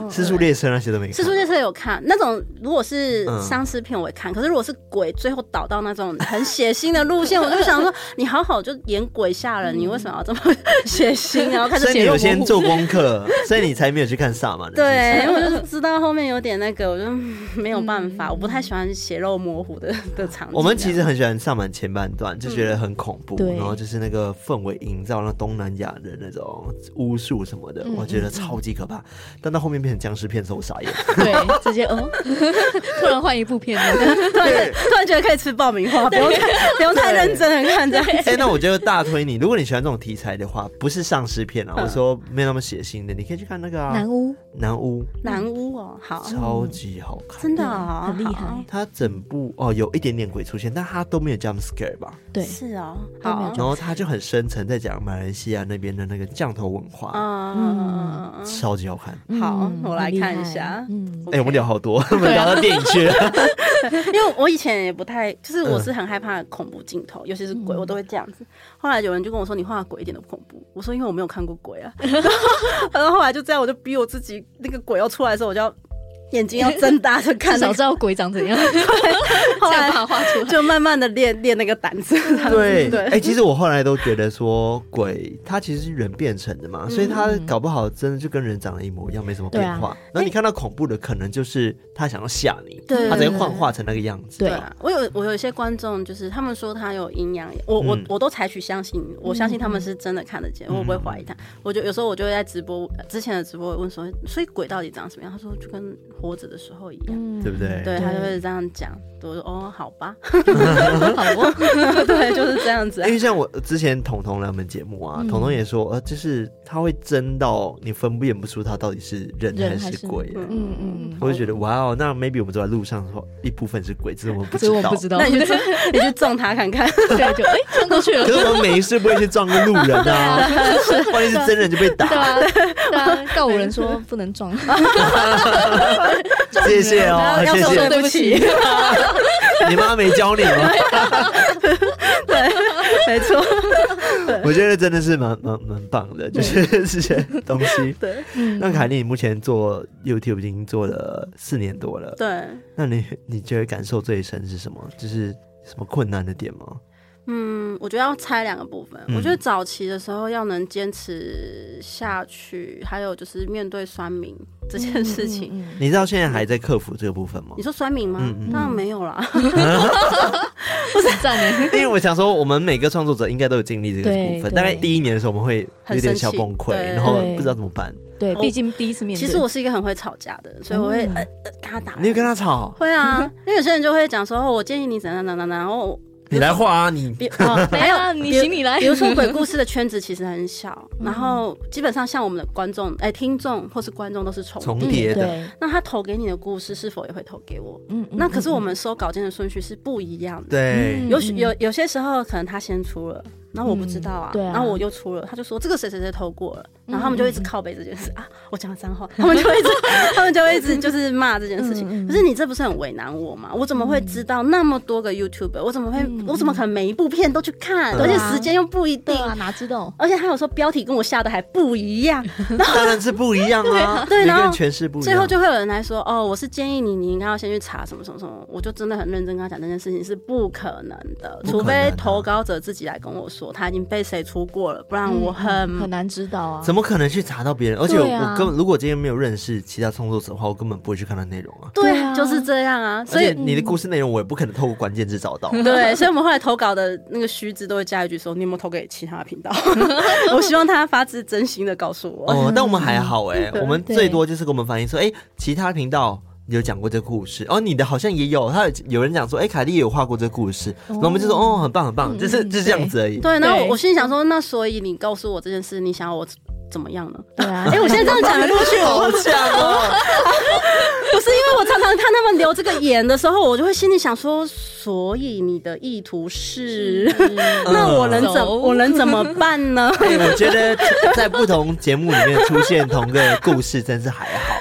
S1: 失速列车那些都没看。
S3: 失速列车有看，那种如果是丧尸片我会看，可是如果是鬼最后导到那种很血腥的路线，我就想说，你好好就演鬼吓人，你为什么要这么血腥？然后开始
S1: 血肉模糊。所以你有先做功课，所以你才没有去看萨满。
S3: 对，因为我就知道后面有点那个，我就没有办法，我不太喜欢血肉模糊的的场景。
S1: 我们其实很喜欢萨满前半段，就觉得很恐怖，然后就是那个氛围营造，那东南亚的那种巫术什么的，我觉得超级可怕。但到后面变成僵尸片的时候，我傻眼。
S2: 对，直接哦，突然换一部片，
S3: 突然突然觉得可以吃爆米花，不用太不用太认真的看这样。
S1: 哎、欸，那我就大推你，如果你喜欢这种题材的话，不是丧尸片啊，嗯、我说没有那么血腥的，你可以去看那个、啊、
S2: 南巫。
S1: 南巫，
S3: 南巫哦，好，
S1: 超级好看，
S3: 真的哦，
S2: 很厉害。
S1: 它整部哦有一点点鬼出现，但它都没有 jump scare 吧？
S2: 对，
S3: 是哦，
S2: 好。
S1: 然后它就很深层在讲马来西亚那边的那个降头文化，嗯，超级好看。
S3: 好，我来看一下。
S1: 嗯，哎、欸，我们聊好多，我们聊到电影去了。
S3: 因为我以前也不太，就是我是很害怕恐怖镜头，嗯、尤其是鬼，我都会这样子。后来有人就跟我说：“你画的鬼一点都不恐怖。”我说：“因为我没有看过鬼啊。”然后后来就这样，我就逼我自己，那个鬼要出来的时候，我就要眼睛要睁大着看、那個，
S2: 至少知道鬼长怎样。
S3: 后来画出来，就慢慢的练练那个胆子。
S1: 对对，哎、欸，其实我后来都觉得说，鬼它其实是人变成的嘛，嗯、所以他搞不好真的就跟人长得一模一样，没什么变化。啊、然后你看到恐怖的，可能就是他想要吓你，
S3: 对，
S1: 他直接幻化成那个样子。
S3: 对啊，我有我有一些观众，就是他们说他有阴阳眼，我、嗯、我我都采取相信，我相信他们是真的看得见，嗯、我不会怀疑他。我就有时候我就会在直播之前的直播问说，所以鬼到底长什么样？他说就跟活着的时候一样，嗯、
S1: 对不对？
S3: 对，他就会这样讲。我说哦，好吧，好哦，对，就是这样子、啊。
S1: 因为像我之前彤彤来我们节目啊，彤彤、嗯、也说，呃，就是他会真到你分辨不出他到底是人还是鬼。嗯嗯，我就觉得哇哦，那 maybe 我们走在路上的时候，一部分是鬼，这是我们不知道。
S2: 我不知道，
S3: 那你去你去撞他看看，
S2: 对，就哎撞过去了。
S1: 可是我们没事不会去撞个路人啊，万一是真人就被打。
S2: 对啊，对啊，告五人说不能撞。
S1: 谢谢哦，谢谢，
S3: 对不起。
S1: 你妈没教你吗？
S3: 对，没错。
S1: 我觉得真的是蛮蛮蛮棒的，就是这些东西。
S3: 对，
S1: 那凯莉，你目前做 YouTube 已经做了四年多了。
S3: 对，
S1: 那你你觉得感受最深是什么？就是什么困难的点吗？
S3: 嗯，我觉得要拆两个部分。嗯、我觉得早期的时候要能坚持下去，还有就是面对酸民这件事情。嗯嗯嗯、
S1: 你知道现在还在克服这个部分吗？
S3: 你说酸民吗？嗯嗯当然没有啦。
S2: 不是赞的，
S1: 因为我想说，我们每个创作者应该都有经历这个部分。大概第一年的时候，我们会有点小崩溃，然后不知道怎么办。
S2: 对，毕竟第一次面对。
S3: 其实我是一个很会吵架的人，所以我会、嗯呃、跟他打。
S1: 你有跟他吵？
S3: 会啊，因为有些人就会讲说，哦，我建议你怎样怎样怎样，然后。
S1: 你来画啊！你
S3: 哦，还有
S2: 你请你来。
S3: 比如说鬼故事的圈子其实很小，然后基本上像我们的观众、哎、欸、听众或是观众都是重
S1: 重叠的。
S3: 那他投给你的故事是否也会投给我？嗯，那可是我们收稿件的顺序是不一样的。
S1: 对，
S3: 有有有些时候可能他先出了。然后我不知道啊，嗯、啊然后我又出了，他就说这个谁谁谁投过了，然后他们就一直靠北这件事、嗯、啊，我讲了脏话，他们就会一直，他们就会一直就是骂这件事情。嗯、可是你这不是很为难我吗？我怎么会知道那么多个 YouTuber？ 我怎么会，嗯、我怎么可能每一部片都去看？嗯、而且时间又不一定
S2: 啊，哪知道？
S3: 而且还有说标题跟我下的还不一样，
S1: 当然是不一样啊，
S3: 对，对然后
S1: 诠释不一样。
S3: 最后就会有人来说，哦，我是建议你，你应该要先去查什么什么什么。我就真的很认真跟他讲这件事情是不可能的，除非投稿者自己来跟我说他已经被谁出过了，不然我很、
S2: 嗯、很难知道啊。
S1: 怎么可能去查到别人？而且 我,、啊、我根本如果今天没有认识其他创作者的话，我根本不会去看他内容啊。
S3: 对啊，就是这样啊。所以
S1: 你的故事内容我也不可能透过关键字找到。
S3: 对，所以我们后来投稿的那个须知都会加一句说：“你有没有投给其他频道？”我希望他发自真心的告诉我。
S1: 哦，但我们还好哎、欸，我们最多就是跟我们反映说：“哎、欸，其他频道。”有讲过这个故事哦，你的好像也有，他有有人讲说，哎、欸，凯莉也有画过这个故事，然后我们就说，哦，很棒很棒，就是就是这样子而已。
S3: 对，然后我心里想说，那所以你告诉我这件事，你想要我怎么样呢？
S2: 对啊，
S3: 哎、欸，我现在这样讲得过去，
S1: 好强哦！
S3: 不是因为我常常看他们留这个言的时候，我就会心里想说，所以你的意图是，那我能怎、嗯、我能怎么办呢？
S1: 哎、欸，我觉得在不同节目里面出现同个故事，真是还好。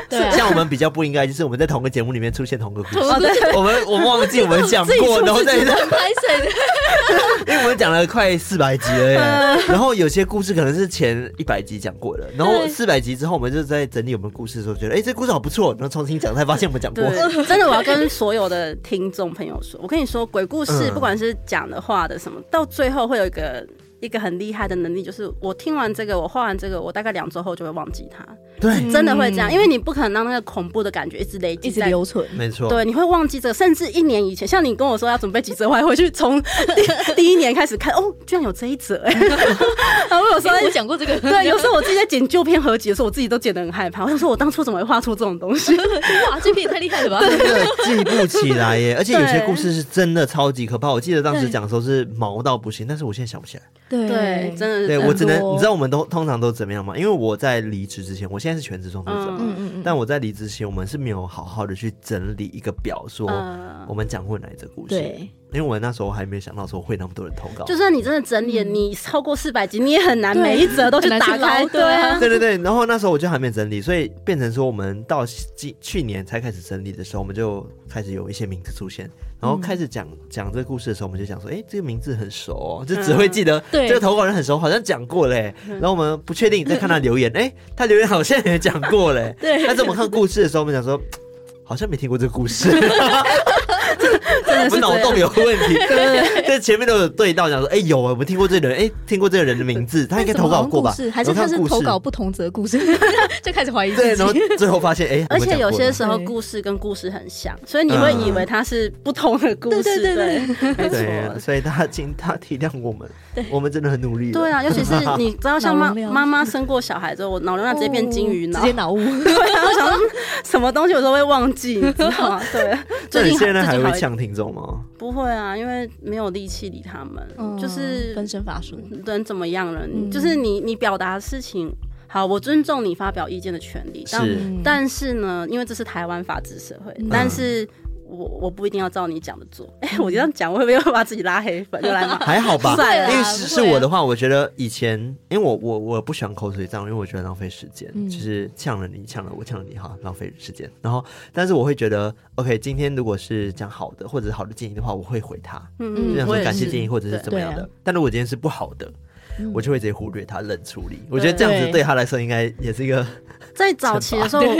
S2: 对啊，
S1: 像我们比较不应该，就是我们在同个节目里面出现同个故事，
S2: 哦、
S1: 我们我们忘记我们讲过，然后在
S2: 拍谁的？
S1: 因为我们讲了快四百集了耶，然后有些故事可能是前一百集讲过的，然后四百集之后，我们就在整理我们故事的时候，觉得哎、欸，这故事好不错，然后重新讲，才发现我们讲过。
S3: 真的，我要跟所有的听众朋友说，我跟你说，鬼故事不管是讲的话的什么，到最后会有一个。一个很厉害的能力，就是我听完这个，我画完这个，我大概两周后就会忘记它。
S1: 对，
S3: 真的会这样，因为你不可能让那个恐怖的感觉一直累积，
S2: 一直留存。
S1: 没错，
S3: 对，你会忘记这个，甚至一年以前，像你跟我说要准备几则，我还回去从第, 第一年开始看，哦，居然有这一则哎、欸。然后有时候、欸、
S2: 我讲过这个，
S3: 对，有时候我自己在剪旧片合集的时候，我自己都剪得很害怕。我想说，我当初怎么会画出这种东西？
S2: 哇，这片也太厉害了吧！
S1: 真的记不起来耶，而且有些故事是真的超级可怕。我记得当时讲的时候是毛到不行，但是我现在想不起来。
S2: 对
S3: 对，真的。
S1: 对，我只能，你知道我们都通常都怎么样吗？因为我在离职之前，我现在是全职创作者，嗯嗯嗯，但我在离职前，我们是没有好好的去整理一个表，说我们讲过哪一则故事。对，因为我那时候还没有想到说会那么多人投稿。就算
S3: 你真的整理了，你超过四百集，你也很难每一则都去打开。对啊，
S1: 对对对。然后那时候我就还没整理，所以变成说我们到去年才开始整理的时候，我们就开始有一些名字出现。然后开始讲讲这个故事的时候，我们就想说，哎，这个名字很熟哦，就只会记得这个投稿人很熟，好像讲过嘞。然后我们不确定，再看他留言，哎，他留言好像也讲过嘞。对。但是我们看故事的时候，我们想说，好像没听过这个故事。我们脑洞有问题，对对对，前面都有对到，讲说，哎、欸，有啊，我们听过这个人，哎、欸，听过这个人的名字，他应该投稿过吧？
S2: 还是他是投稿不同则故事，就开始怀疑自己。
S1: 对，然后最后发现，哎、欸，
S3: 而且有些时候故事跟故事很像，所以你会以为它是不同的故事。对对对对，没错。
S1: 所以他请他体谅我们，我们真的很努力。
S3: 对啊，尤其是你知道，像妈妈妈生过小孩之后，我脑容量直接变金鱼脑，
S2: 直接脑雾。
S3: 对啊，我想说什么东西有时候会忘记，你知道吗？对。
S1: 那你现在还会呛听众吗？
S3: 不会啊，因为没有力气理他们，嗯、就是
S2: 分身乏术。
S3: 人怎么样了？嗯、就是你你表达的事情，好，我尊重你发表意见的权利，
S1: 是。
S3: 但是呢，因为这是台湾法治社会，嗯、但是。我我不一定要照你讲的做，哎、欸，我这样讲，我会不会把自己拉黑粉？就来骂？
S1: 还好吧，因为是是我的话，
S2: 啊、
S1: 我觉得以前，因为我我我不喜欢口水仗，因为我觉得浪费时间，嗯、就是呛了你，呛了我，呛了你，哈，浪费时间。然后，但是我会觉得 ，OK， 今天如果是讲好的或者是好的建议的话，我会回他，嗯，就想说感谢建议或者是怎么样的。啊、但如果今天是不好的。我就会直接忽略他，冷处理。我觉得这样子对他来说应该也是一个。
S3: 在早期的时候，我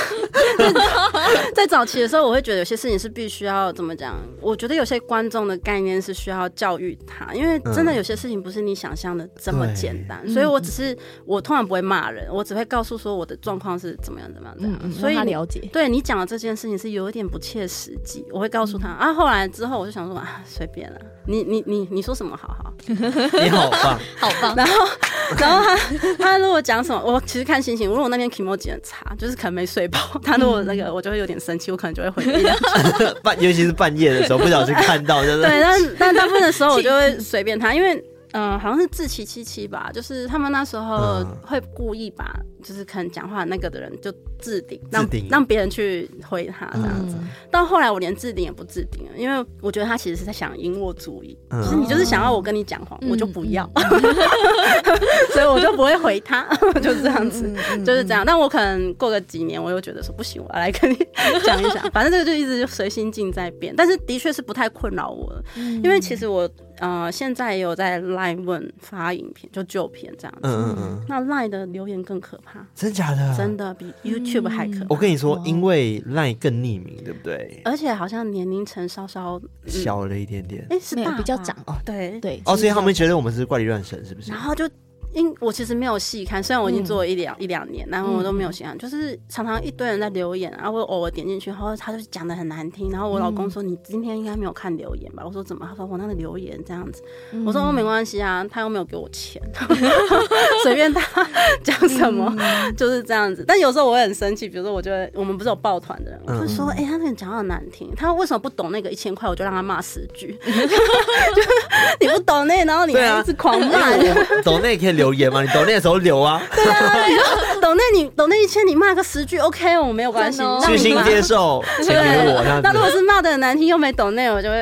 S3: 在早期的时候，我会觉得有些事情是必须要怎么讲？我觉得有些观众的概念是需要教育他，因为真的有些事情不是你想象的这么简单。嗯、所以我只是我通常不会骂人，我只会告诉说我的状况是怎么样怎么样怎么样。嗯、所以
S2: 他了解。
S3: 对你讲的这件事情是有一点不切实际，我会告诉他。嗯、啊，后来之后我就想说啊，随便了，你你你你说什么好好，
S1: 你好棒。
S2: 好棒，
S3: 然后，然后他他如果讲什么，我其实看心情。如果我那天 Kimoji 很差，就是可能没睡饱，他如果那个我就会有点生气，我可能就会回一两句。
S1: 半尤其是半夜的时候，不小心看到，就是
S3: 对，但但大部分的时候我就会随便他，因为。嗯，好像是志奇七七吧，就是他们那时候会故意把，就是可能讲话那个的人就置顶，让让别人去回他这样子。嗯、到后来我连置顶也不置顶了，因为我觉得他其实是在想赢我主意，嗯、就是你就是想要我跟你讲谎，嗯、我就不要，嗯、所以我就不会回他，就是这样子，嗯、就是这样。但我可能过个几年，我又觉得说不行，我要来跟你讲一下。反正这个就一直就随心境在变，但是的确是不太困扰我了，嗯、因为其实我。呃，现在也有在 Line 问发影片，就旧片这样子。嗯嗯嗯。那 Line 的留言更可怕，
S1: 真假的？
S3: 真的比 YouTube 还可怕。
S1: 我跟你说，因为 Line 更匿名，对不对？
S3: 而且好像年龄层稍稍、嗯、
S1: 小了一点点。
S3: 哎、欸，是大
S2: 比较长
S3: 哦。对对。
S1: 哦，所以他们觉得我们是怪力乱神，是不是？
S3: 然后就。因我其实没有细看，虽然我已经做了一两、嗯、一两年，然后我都没有细看，嗯、就是常常一堆人在留言，然后我偶尔点进去，然后他就讲得很难听，然后我老公说、嗯、你今天应该没有看留言吧？我说怎么？他说我那个留言这样子，嗯、我说哦没关系啊，他又没有给我钱，随便他讲什么、嗯、就是这样子。但有时候我会很生气，比如说我觉得我们不是有抱团的人，我就说哎、欸、他那个讲话很难听，他为什么不懂那个一千块，我就让他骂十句，就你不懂那，然后你还一直狂骂，
S1: 懂那可以留言吗？你懂那。时候留啊，
S3: 对啊，你就抖内你抖内一千，你骂个十句 ，OK， 我没有关系，
S1: 虚心接受，请给我。
S3: 那如果是骂的很难听又没抖内，我就会嗯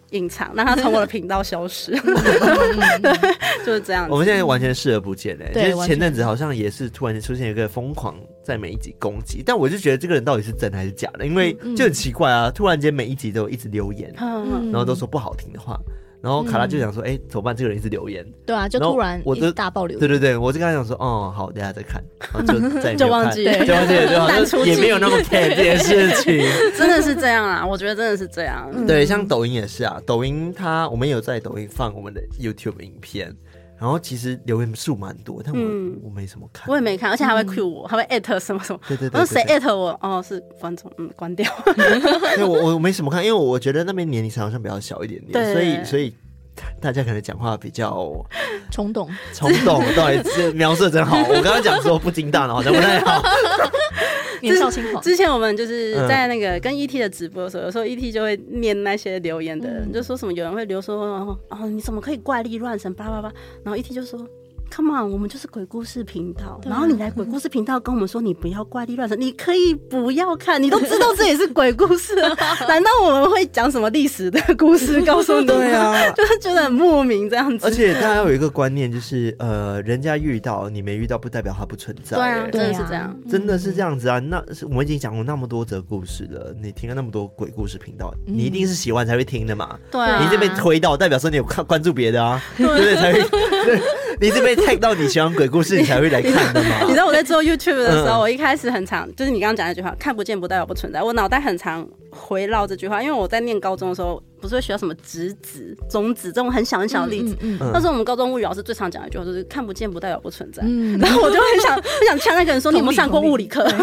S3: 隐藏，让它从我的频道消失。就是这样子。
S1: 我们现在完全视而不见哎、欸，就是前阵子好像也是突然间出现一个疯狂在每一集攻击，但我就觉得这个人到底是真还是假的，因为就很奇怪啊，突然间每一集都有一直留言，然后都说不好听的话。然后卡拉就想说，哎、欸，怎么办？这个人一直留言，
S2: 对啊，就突然一直大爆留言。
S1: 对对对，我就跟他讲说，哦，好，等一下再看，然后就再也没有看
S3: 就忘记了，
S1: 就忘记了，就好像也没有那么 care 这件事情。
S3: 真的是这样啊，我觉得真的是这样。
S1: 对，像抖音也是啊，抖音它我们有在抖音放我们的 YouTube 影片。然后其实留言数蛮多，但我、嗯、我没什么看，
S3: 我也没看，而且还会 cue 我，还会 at 什么什么，
S1: 对对对，
S3: 我说谁 at 我？哦，是观众，嗯，关掉。
S1: 对，我我没什么看，因为我觉得那边年龄层好像比较小一点点，所以所以大家可能讲话比较
S2: 冲动，
S1: 冲动，到底是描述得真好。我刚刚讲说不经大脑，好像不太好。
S2: 年少轻狂。
S3: 之前我们就是在那个跟 E T 的直播的时候，有时候 E T 就会念那些留言的人，嗯、就说什么有人会留说哦你怎么可以怪力乱神巴拉巴拉，然后 E T 就说。Come on， 我们就是鬼故事频道，然后你来鬼故事频道跟我们说你不要怪力乱神，你可以不要看，你都知道这也是鬼故事了，难道我们会讲什么历史的故事告诉你？
S1: 对啊，
S3: 就是觉得很莫名这样子。
S1: 而且大家有一个观念，就是呃，人家遇到你没遇到，不代表它不存在。
S3: 对啊，真的是这样，
S1: 真的是这样子啊。那我们已经讲过那么多则故事了，你听了那么多鬼故事频道，嗯、你一定是喜欢才会听的嘛。
S3: 对啊，
S1: 你这被推到，代表说你有看关注别的啊，对不对？才会。你是被 tag 到你喜欢鬼故事，你才会来看的吗？
S3: 你知道我在做 YouTube 的时候，嗯、我一开始很常，就是你刚刚讲那句话，看不见不代表不存在。我脑袋很常回绕这句话，因为我在念高中的时候，不是会学到什么质子、中子这种很小很小的例子。嗯嗯嗯、那时候我们高中物理老师最常讲的一句话就是“看不见不代表不存在”。嗯、然后我就很想很想呛那个人说：“你有没有上过物理课？”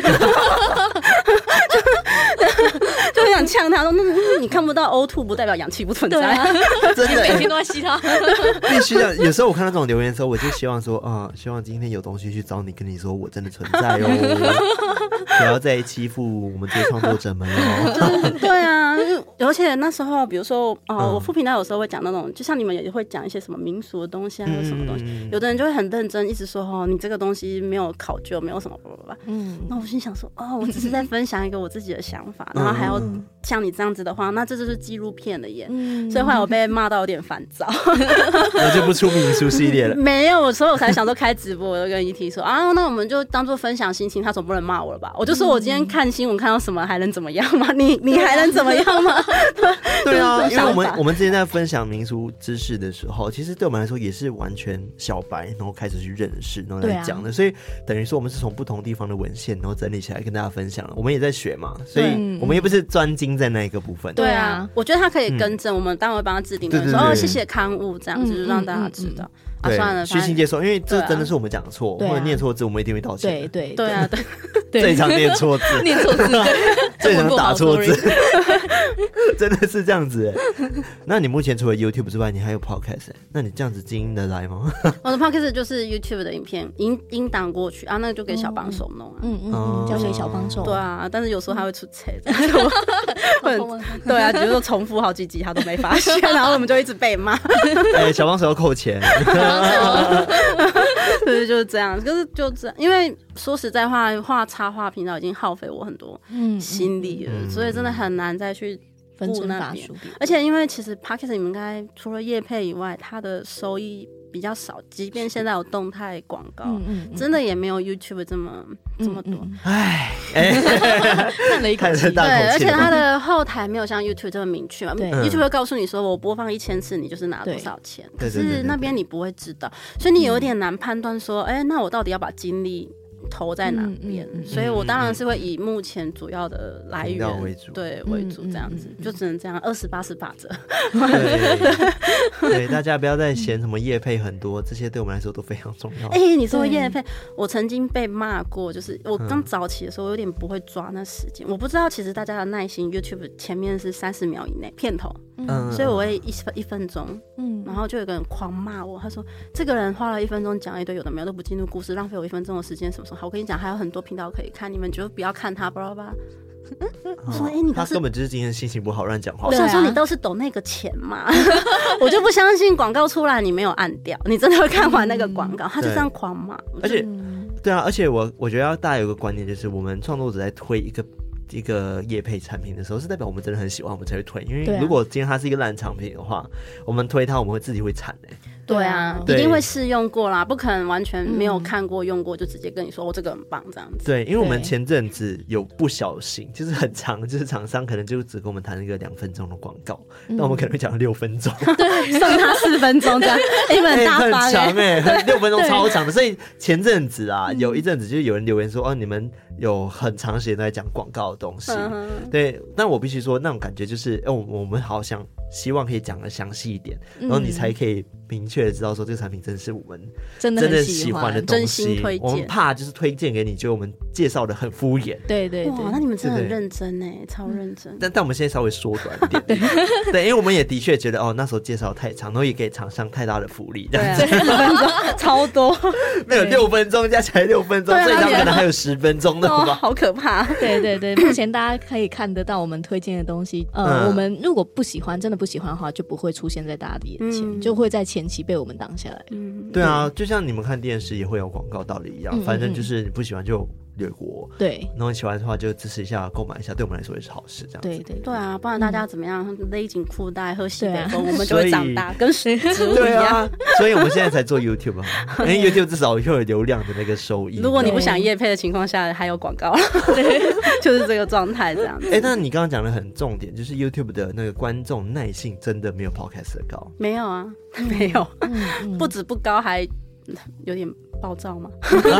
S3: 就很想呛他说：“那你看不到 O 二 不代表氧气不存在。啊”
S1: 真的，
S2: 每天都在吸他。
S1: 必须的。有时候我看到这种留言的时候，我就希望说啊、呃，希望今天有东西去找你，跟你说我真的存在哦，不要再欺负我们这些创作者们哦。
S3: 对啊，而且那时候，比如说哦、呃，我副频道有时候会讲那种，就像你们也会讲一些什么民俗的东西啊，嗯、什么东西，有的人就会很认真，一直说哦，你这个东西没有考究，没有什么吧吧吧。嗯，那我心想说哦，我只是在分享一个我自己的想法，然后还要像你这样子的话，那这就是纪录片了耶。嗯、所以后来我被骂到有点烦躁，
S1: 我就不出民俗系列了。
S3: 没有，所以我才想说开直播，我就跟 E T 说啊，那我们就当做分享心情，他总不能骂我了吧？我就说我今天看新闻看到什么，还能怎么样吗？你你还能怎么样吗？
S1: 对啊，因为我们我们之前在分享民俗知识的时候，其实对我们来说也是完全小白，然后开始去认识，然后来讲的，啊、所以等于说我们是从不同地方的文献，然后整理起来跟大家分享。我们也在学嘛，所以我们也不是专精在那一个部分。
S3: 对啊，我觉得他可以更正，嗯、我们当然会帮他制定的说哦，谢谢刊物这样子，就让大家知道。啊，算了，
S1: 虚心接受，因为这真的是我们讲错，或者念错字，我们一定会道歉。
S2: 对对
S3: 对啊，对，
S1: 最常念错字，
S2: 念错字，
S1: 最常打错字，真的是这样子。那你目前除了 YouTube 之外，你还有 Podcast， 那你这样子经营得来吗？
S3: 我的 Podcast 就是 YouTube 的影片音音档过去啊，那个就给小帮手弄啊，
S2: 嗯嗯，交给小帮手。
S3: 对啊，但是有时候他会出错，对啊，比如说重复好几集他都没发现，然后我们就一直被骂。
S1: 哎，小帮手要扣钱。
S3: 对，就是这样，可是就这样，因为说实在话，画插画频道已经耗费我很多心力了，嗯嗯、所以真的很难再去
S2: 分身乏术。
S3: 而且因为其实 Podcast 你们应该除了业配以外，它的收益比较少，即便现在有动态广告，嗯嗯嗯、真的也没有 YouTube 这么这么多。
S1: 唉，
S2: 看了一口气，
S3: 对，而且它的后台没有像 YouTube 这么明确嘛。YouTube 会告诉你说，我播放一千次，你就是拿多少钱。可是那边你不会知道，所以你有点难判断说，哎、欸，那我到底要把精力投在哪边、嗯嗯嗯？所以我当然是会以目前主要的来源
S1: 为主，
S3: 对为主这样子，嗯嗯嗯、就只能这样，二十八十法则。
S1: 对, 对，大家不要再嫌什么业配很多，这些对我们来说都非常重要。
S3: 哎、欸，你说业配，我曾经被骂过，就是我刚早期的时候，我有点不会抓那时间，嗯、我不知道其实大家的耐心 ，YouTube 前面是三十秒以内片头，嗯，所以我会一分一分钟，嗯，然后就有个人狂骂我，他说这个人花了一分钟讲一堆有的没有都不进入故事，浪费我一分钟的时间，什么什么。我跟你讲，还有很多频道可以看，你们就不要看他，巴拉巴拉。我说，哎、欸，你
S1: 他根本就是今天心情不好乱讲话。
S3: 我想说，你都是抖那个钱嘛，我就不相信广告出来你没有按掉，你真的会看完那个广告，嗯、他就这样狂骂。
S1: 而且，对啊，而且我我觉得要大家有个观念，就是我们创作者在推一个一个业配产品的时候，是代表我们真的很喜欢，我们才会推。因为如果今天它是一个烂产品的话，我们推它，我们会自己会惨哎。
S3: 对啊，一定会试用过啦，不可能完全没有看过用过就直接跟你说我、哦、这个很棒这样子。
S1: 对，因为我们前阵子有不小心，就是很长，就是厂商可能就只跟我们谈一个两分钟的广告，那、嗯、我们可能会讲六分钟，
S3: 对，送他四分钟这样，一本、欸、大
S1: 方、欸，很长哎、欸，六分钟超长的。所以前阵子啊，有一阵子就是有人留言说，哦，你们有很长时间都在讲广告的东西，嗯、对。但我必须说，那种感觉就是，哦、欸，我们好想希望可以讲得详细一点，然后你才可以明确的知道说这个产品真的是我们真的喜欢的东西，真心推荐。我们怕就是推荐给你，就我们介绍的很敷衍。
S2: 对对对，
S3: 哇，那你们真的很认真哎，超认真。
S1: 但但我们现在稍微缩短一点，对, 对，因为我们也的确觉得哦，那时候介绍太长，然后也给厂商太大的福利，这样子，
S3: 对啊、分钟超多，
S1: 没有六分钟加起来六分钟，所以他们可能还有十分钟的吧、
S3: 哦，好可怕。
S2: 对对对，目前大家可以看得到我们推荐的东西，呃，嗯、我们如果不喜欢，真的不喜欢的话，就不会出现在大家的眼前，嗯、就会在前期被我们挡下来。
S1: 嗯，对啊，就像你们看电视也会有广告道理一样，嗯、反正就是你不喜欢就略过，
S2: 对，
S1: 然后你喜欢的话就支持一下，购买一下，对我们来说也是好事。这样子，
S2: 对对
S3: 对啊，不然大家怎么样、嗯、勒紧裤带喝西北风，我们就会长大，跟植物一样。
S1: 啊，所以我们现在才做 YouTube 嘛，因为 YouTube 至少会有流量的那个收益。
S3: 如果你不想业配的情况下，还有广告，就是这个状态这样子。
S1: 哎、欸，但你刚刚讲的很重点，就是 YouTube 的那个观众耐性真的没有 Podcast 的高。
S3: 没有啊，没有，嗯嗯、不止不高，还有点暴躁吗？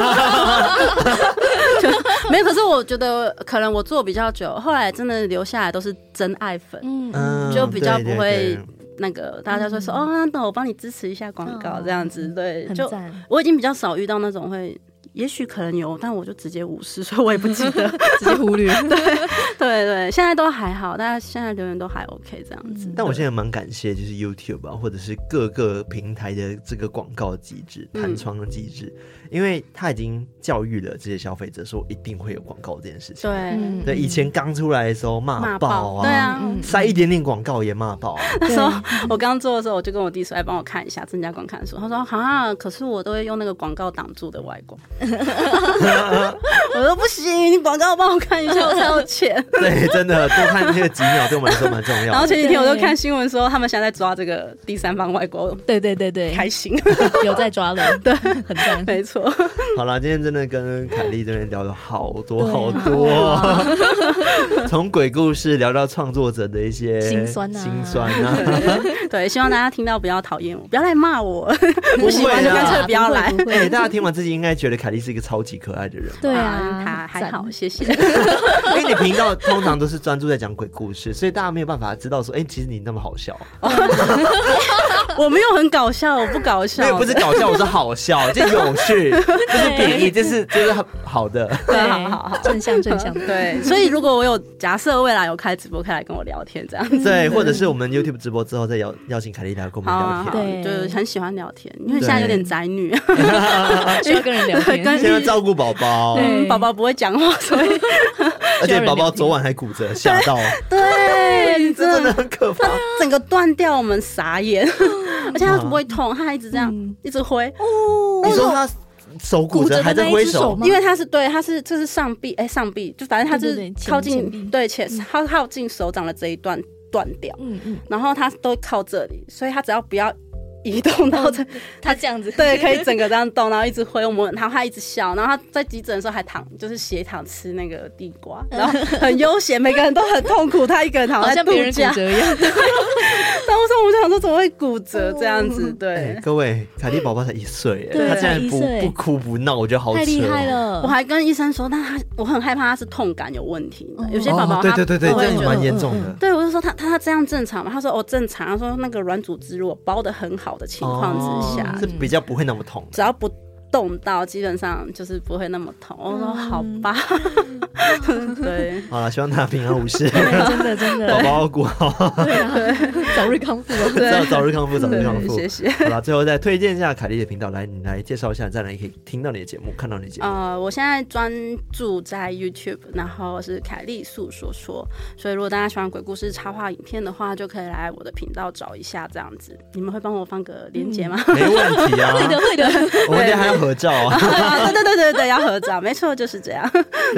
S3: 没有，可是我觉得可能我做比较久，后来真的留下来都是真爱粉，嗯，就比较不会那个大家就会说、嗯、哦，那我帮你支持一下广告、嗯、这样子，对，就我已经比较少遇到那种会。也许可能有，但我就直接无视，所以我也不记得，
S2: 直接忽略。
S3: 对对对，现在都还好，大家现在留言都还 OK 这样子。
S1: 但我现在蛮感谢，就是 YouTube 啊，或者是各个平台的这个广告机制、弹窗的机制、嗯，因为它已经教育了这些消费者说一定会有广告这件事情。
S3: 对、
S1: 嗯、对，以前刚出来的时候骂爆啊，
S3: 对啊，
S1: 塞一点点广告也骂爆、啊。
S3: 那时候我刚做的时候，我就跟我弟说：“来帮我看一下增加观看数。”他说：“啊，可是我都会用那个广告挡住的外挂。”我说不行，你广告帮我看一下，我才有钱。
S1: 对，真的多看那个几秒对我们来说蛮重要的。
S3: 然后前几天我就看新闻说，他们现在在抓这个第三方外国，
S2: 对对对对，
S3: 开心，
S2: 有在抓了，
S3: 对，
S2: 很赞，
S3: 没错。
S1: 好了，今天真的跟凯莉这边聊了好多好多，从鬼故事聊到创作者的一些
S2: 心酸啊，
S1: 心酸啊。
S3: 对, 对，希望大家听到不要讨厌我，不要来骂我，不喜欢就干脆不要来。
S1: 哎、欸，大家听完自己应该觉得凯莉是一个超级可爱的人。
S2: 对啊，
S3: 他还好，谢谢。
S1: 因为你频道通常都是专注在讲鬼故事，所以大家没有办法知道说，哎、欸，其实你那么好笑。
S3: 我没有很搞笑，我不搞笑。
S1: 没有，不是搞笑，我是好笑，就有趣，不是贬义，就是就是好的。
S3: 对，好好好，
S2: 正向正向。
S3: 对，所以如果我有假设未来有开直播，可以来跟我聊天这样子。
S1: 对，或者是我们 YouTube 直播之后再邀邀请凯莉来跟我们聊
S3: 天。对，就是很喜欢聊天，因为现在有点宅女，
S2: 需要跟人聊天，
S1: 现在照顾宝宝，
S3: 嗯，宝宝不会讲话，所以
S1: 而且宝宝昨晚还骨折，吓到。
S3: 对，
S1: 这真的很可怕，
S3: 整个断掉，我们傻眼。而且他不会痛，他还一直这样、嗯、一直挥。
S1: 哦，你说他手骨折还在挥手吗？
S3: 因为他是对，他是这是上臂，哎、欸，上臂就反正他是靠近对前，他靠近手掌的这一段断掉。嗯嗯，然后他都靠这里，所以他只要不要移动到这、哦，
S2: 他这样子
S3: 对，可以整个这样动，然后一直挥我们，然后他一直笑，然后他在急诊的时候还躺，就是斜躺吃那个地瓜，然后很悠闲，每个人都很痛苦，他一个人躺在度假，
S2: 好像别人骨折一样。
S3: 然后我们就想说怎么会骨折这样子？对，
S1: 欸、各位，凯莉宝宝才一岁，他竟然不不哭不闹，我觉得好扯，
S2: 太厉害了。
S3: 我还跟医生说，但他我很害怕他是痛感有问题，哦、有些宝宝、哦、
S1: 对对对对，这样蛮严重的。
S3: 对，我就说他他他这样正常吗？他说哦正常。他说那个软组织如果包得很好的情况之下，
S1: 哦、是比较不会那么痛，
S3: 只要不动到基本上就是不会那么痛。我说好吧，对，
S1: 好了，希望他平安无事，
S2: 真的真的，
S1: 宝宝要顾好，
S2: 对啊，早日康复，
S1: 早早日康复，早日康复，
S3: 谢谢。
S1: 好了，最后再推荐一下凯莉的频道，来，你来介绍一下，在哪里可以听到你的节目，看到你的节目。
S3: 呃，我现在专注在 YouTube， 然后是凯莉诉说说，所以如果大家喜欢鬼故事插画影片的话，就可以来我的频道找一下，这样子。你们会帮我放个链接吗？
S1: 嗯、没问题啊，
S2: 会的会的，
S1: 我们今天还要合照啊。
S3: 啊对对对对对，要合照，没错，就是这样。
S1: 对，他是凯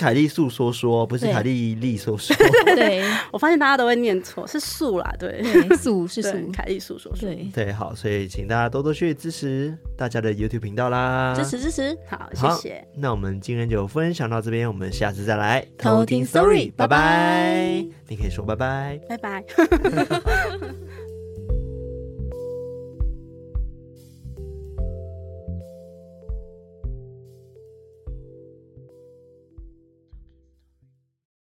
S1: 凯莉诉说说，不是凯莉丽说说。
S2: 对，
S3: 我发现大家都会念错，是素啦，对，
S2: 对素是素，
S3: 凯莉诉说说。
S2: 对
S1: 对，好，所以请大家多多去支持大家的 YouTube 频道啦，
S2: 支持支持。
S3: 好，谢谢。
S1: 那我们今天就分享到这边，我们下次再来
S2: 偷听 Story，
S1: 拜拜。你可以说拜拜，
S3: 拜拜。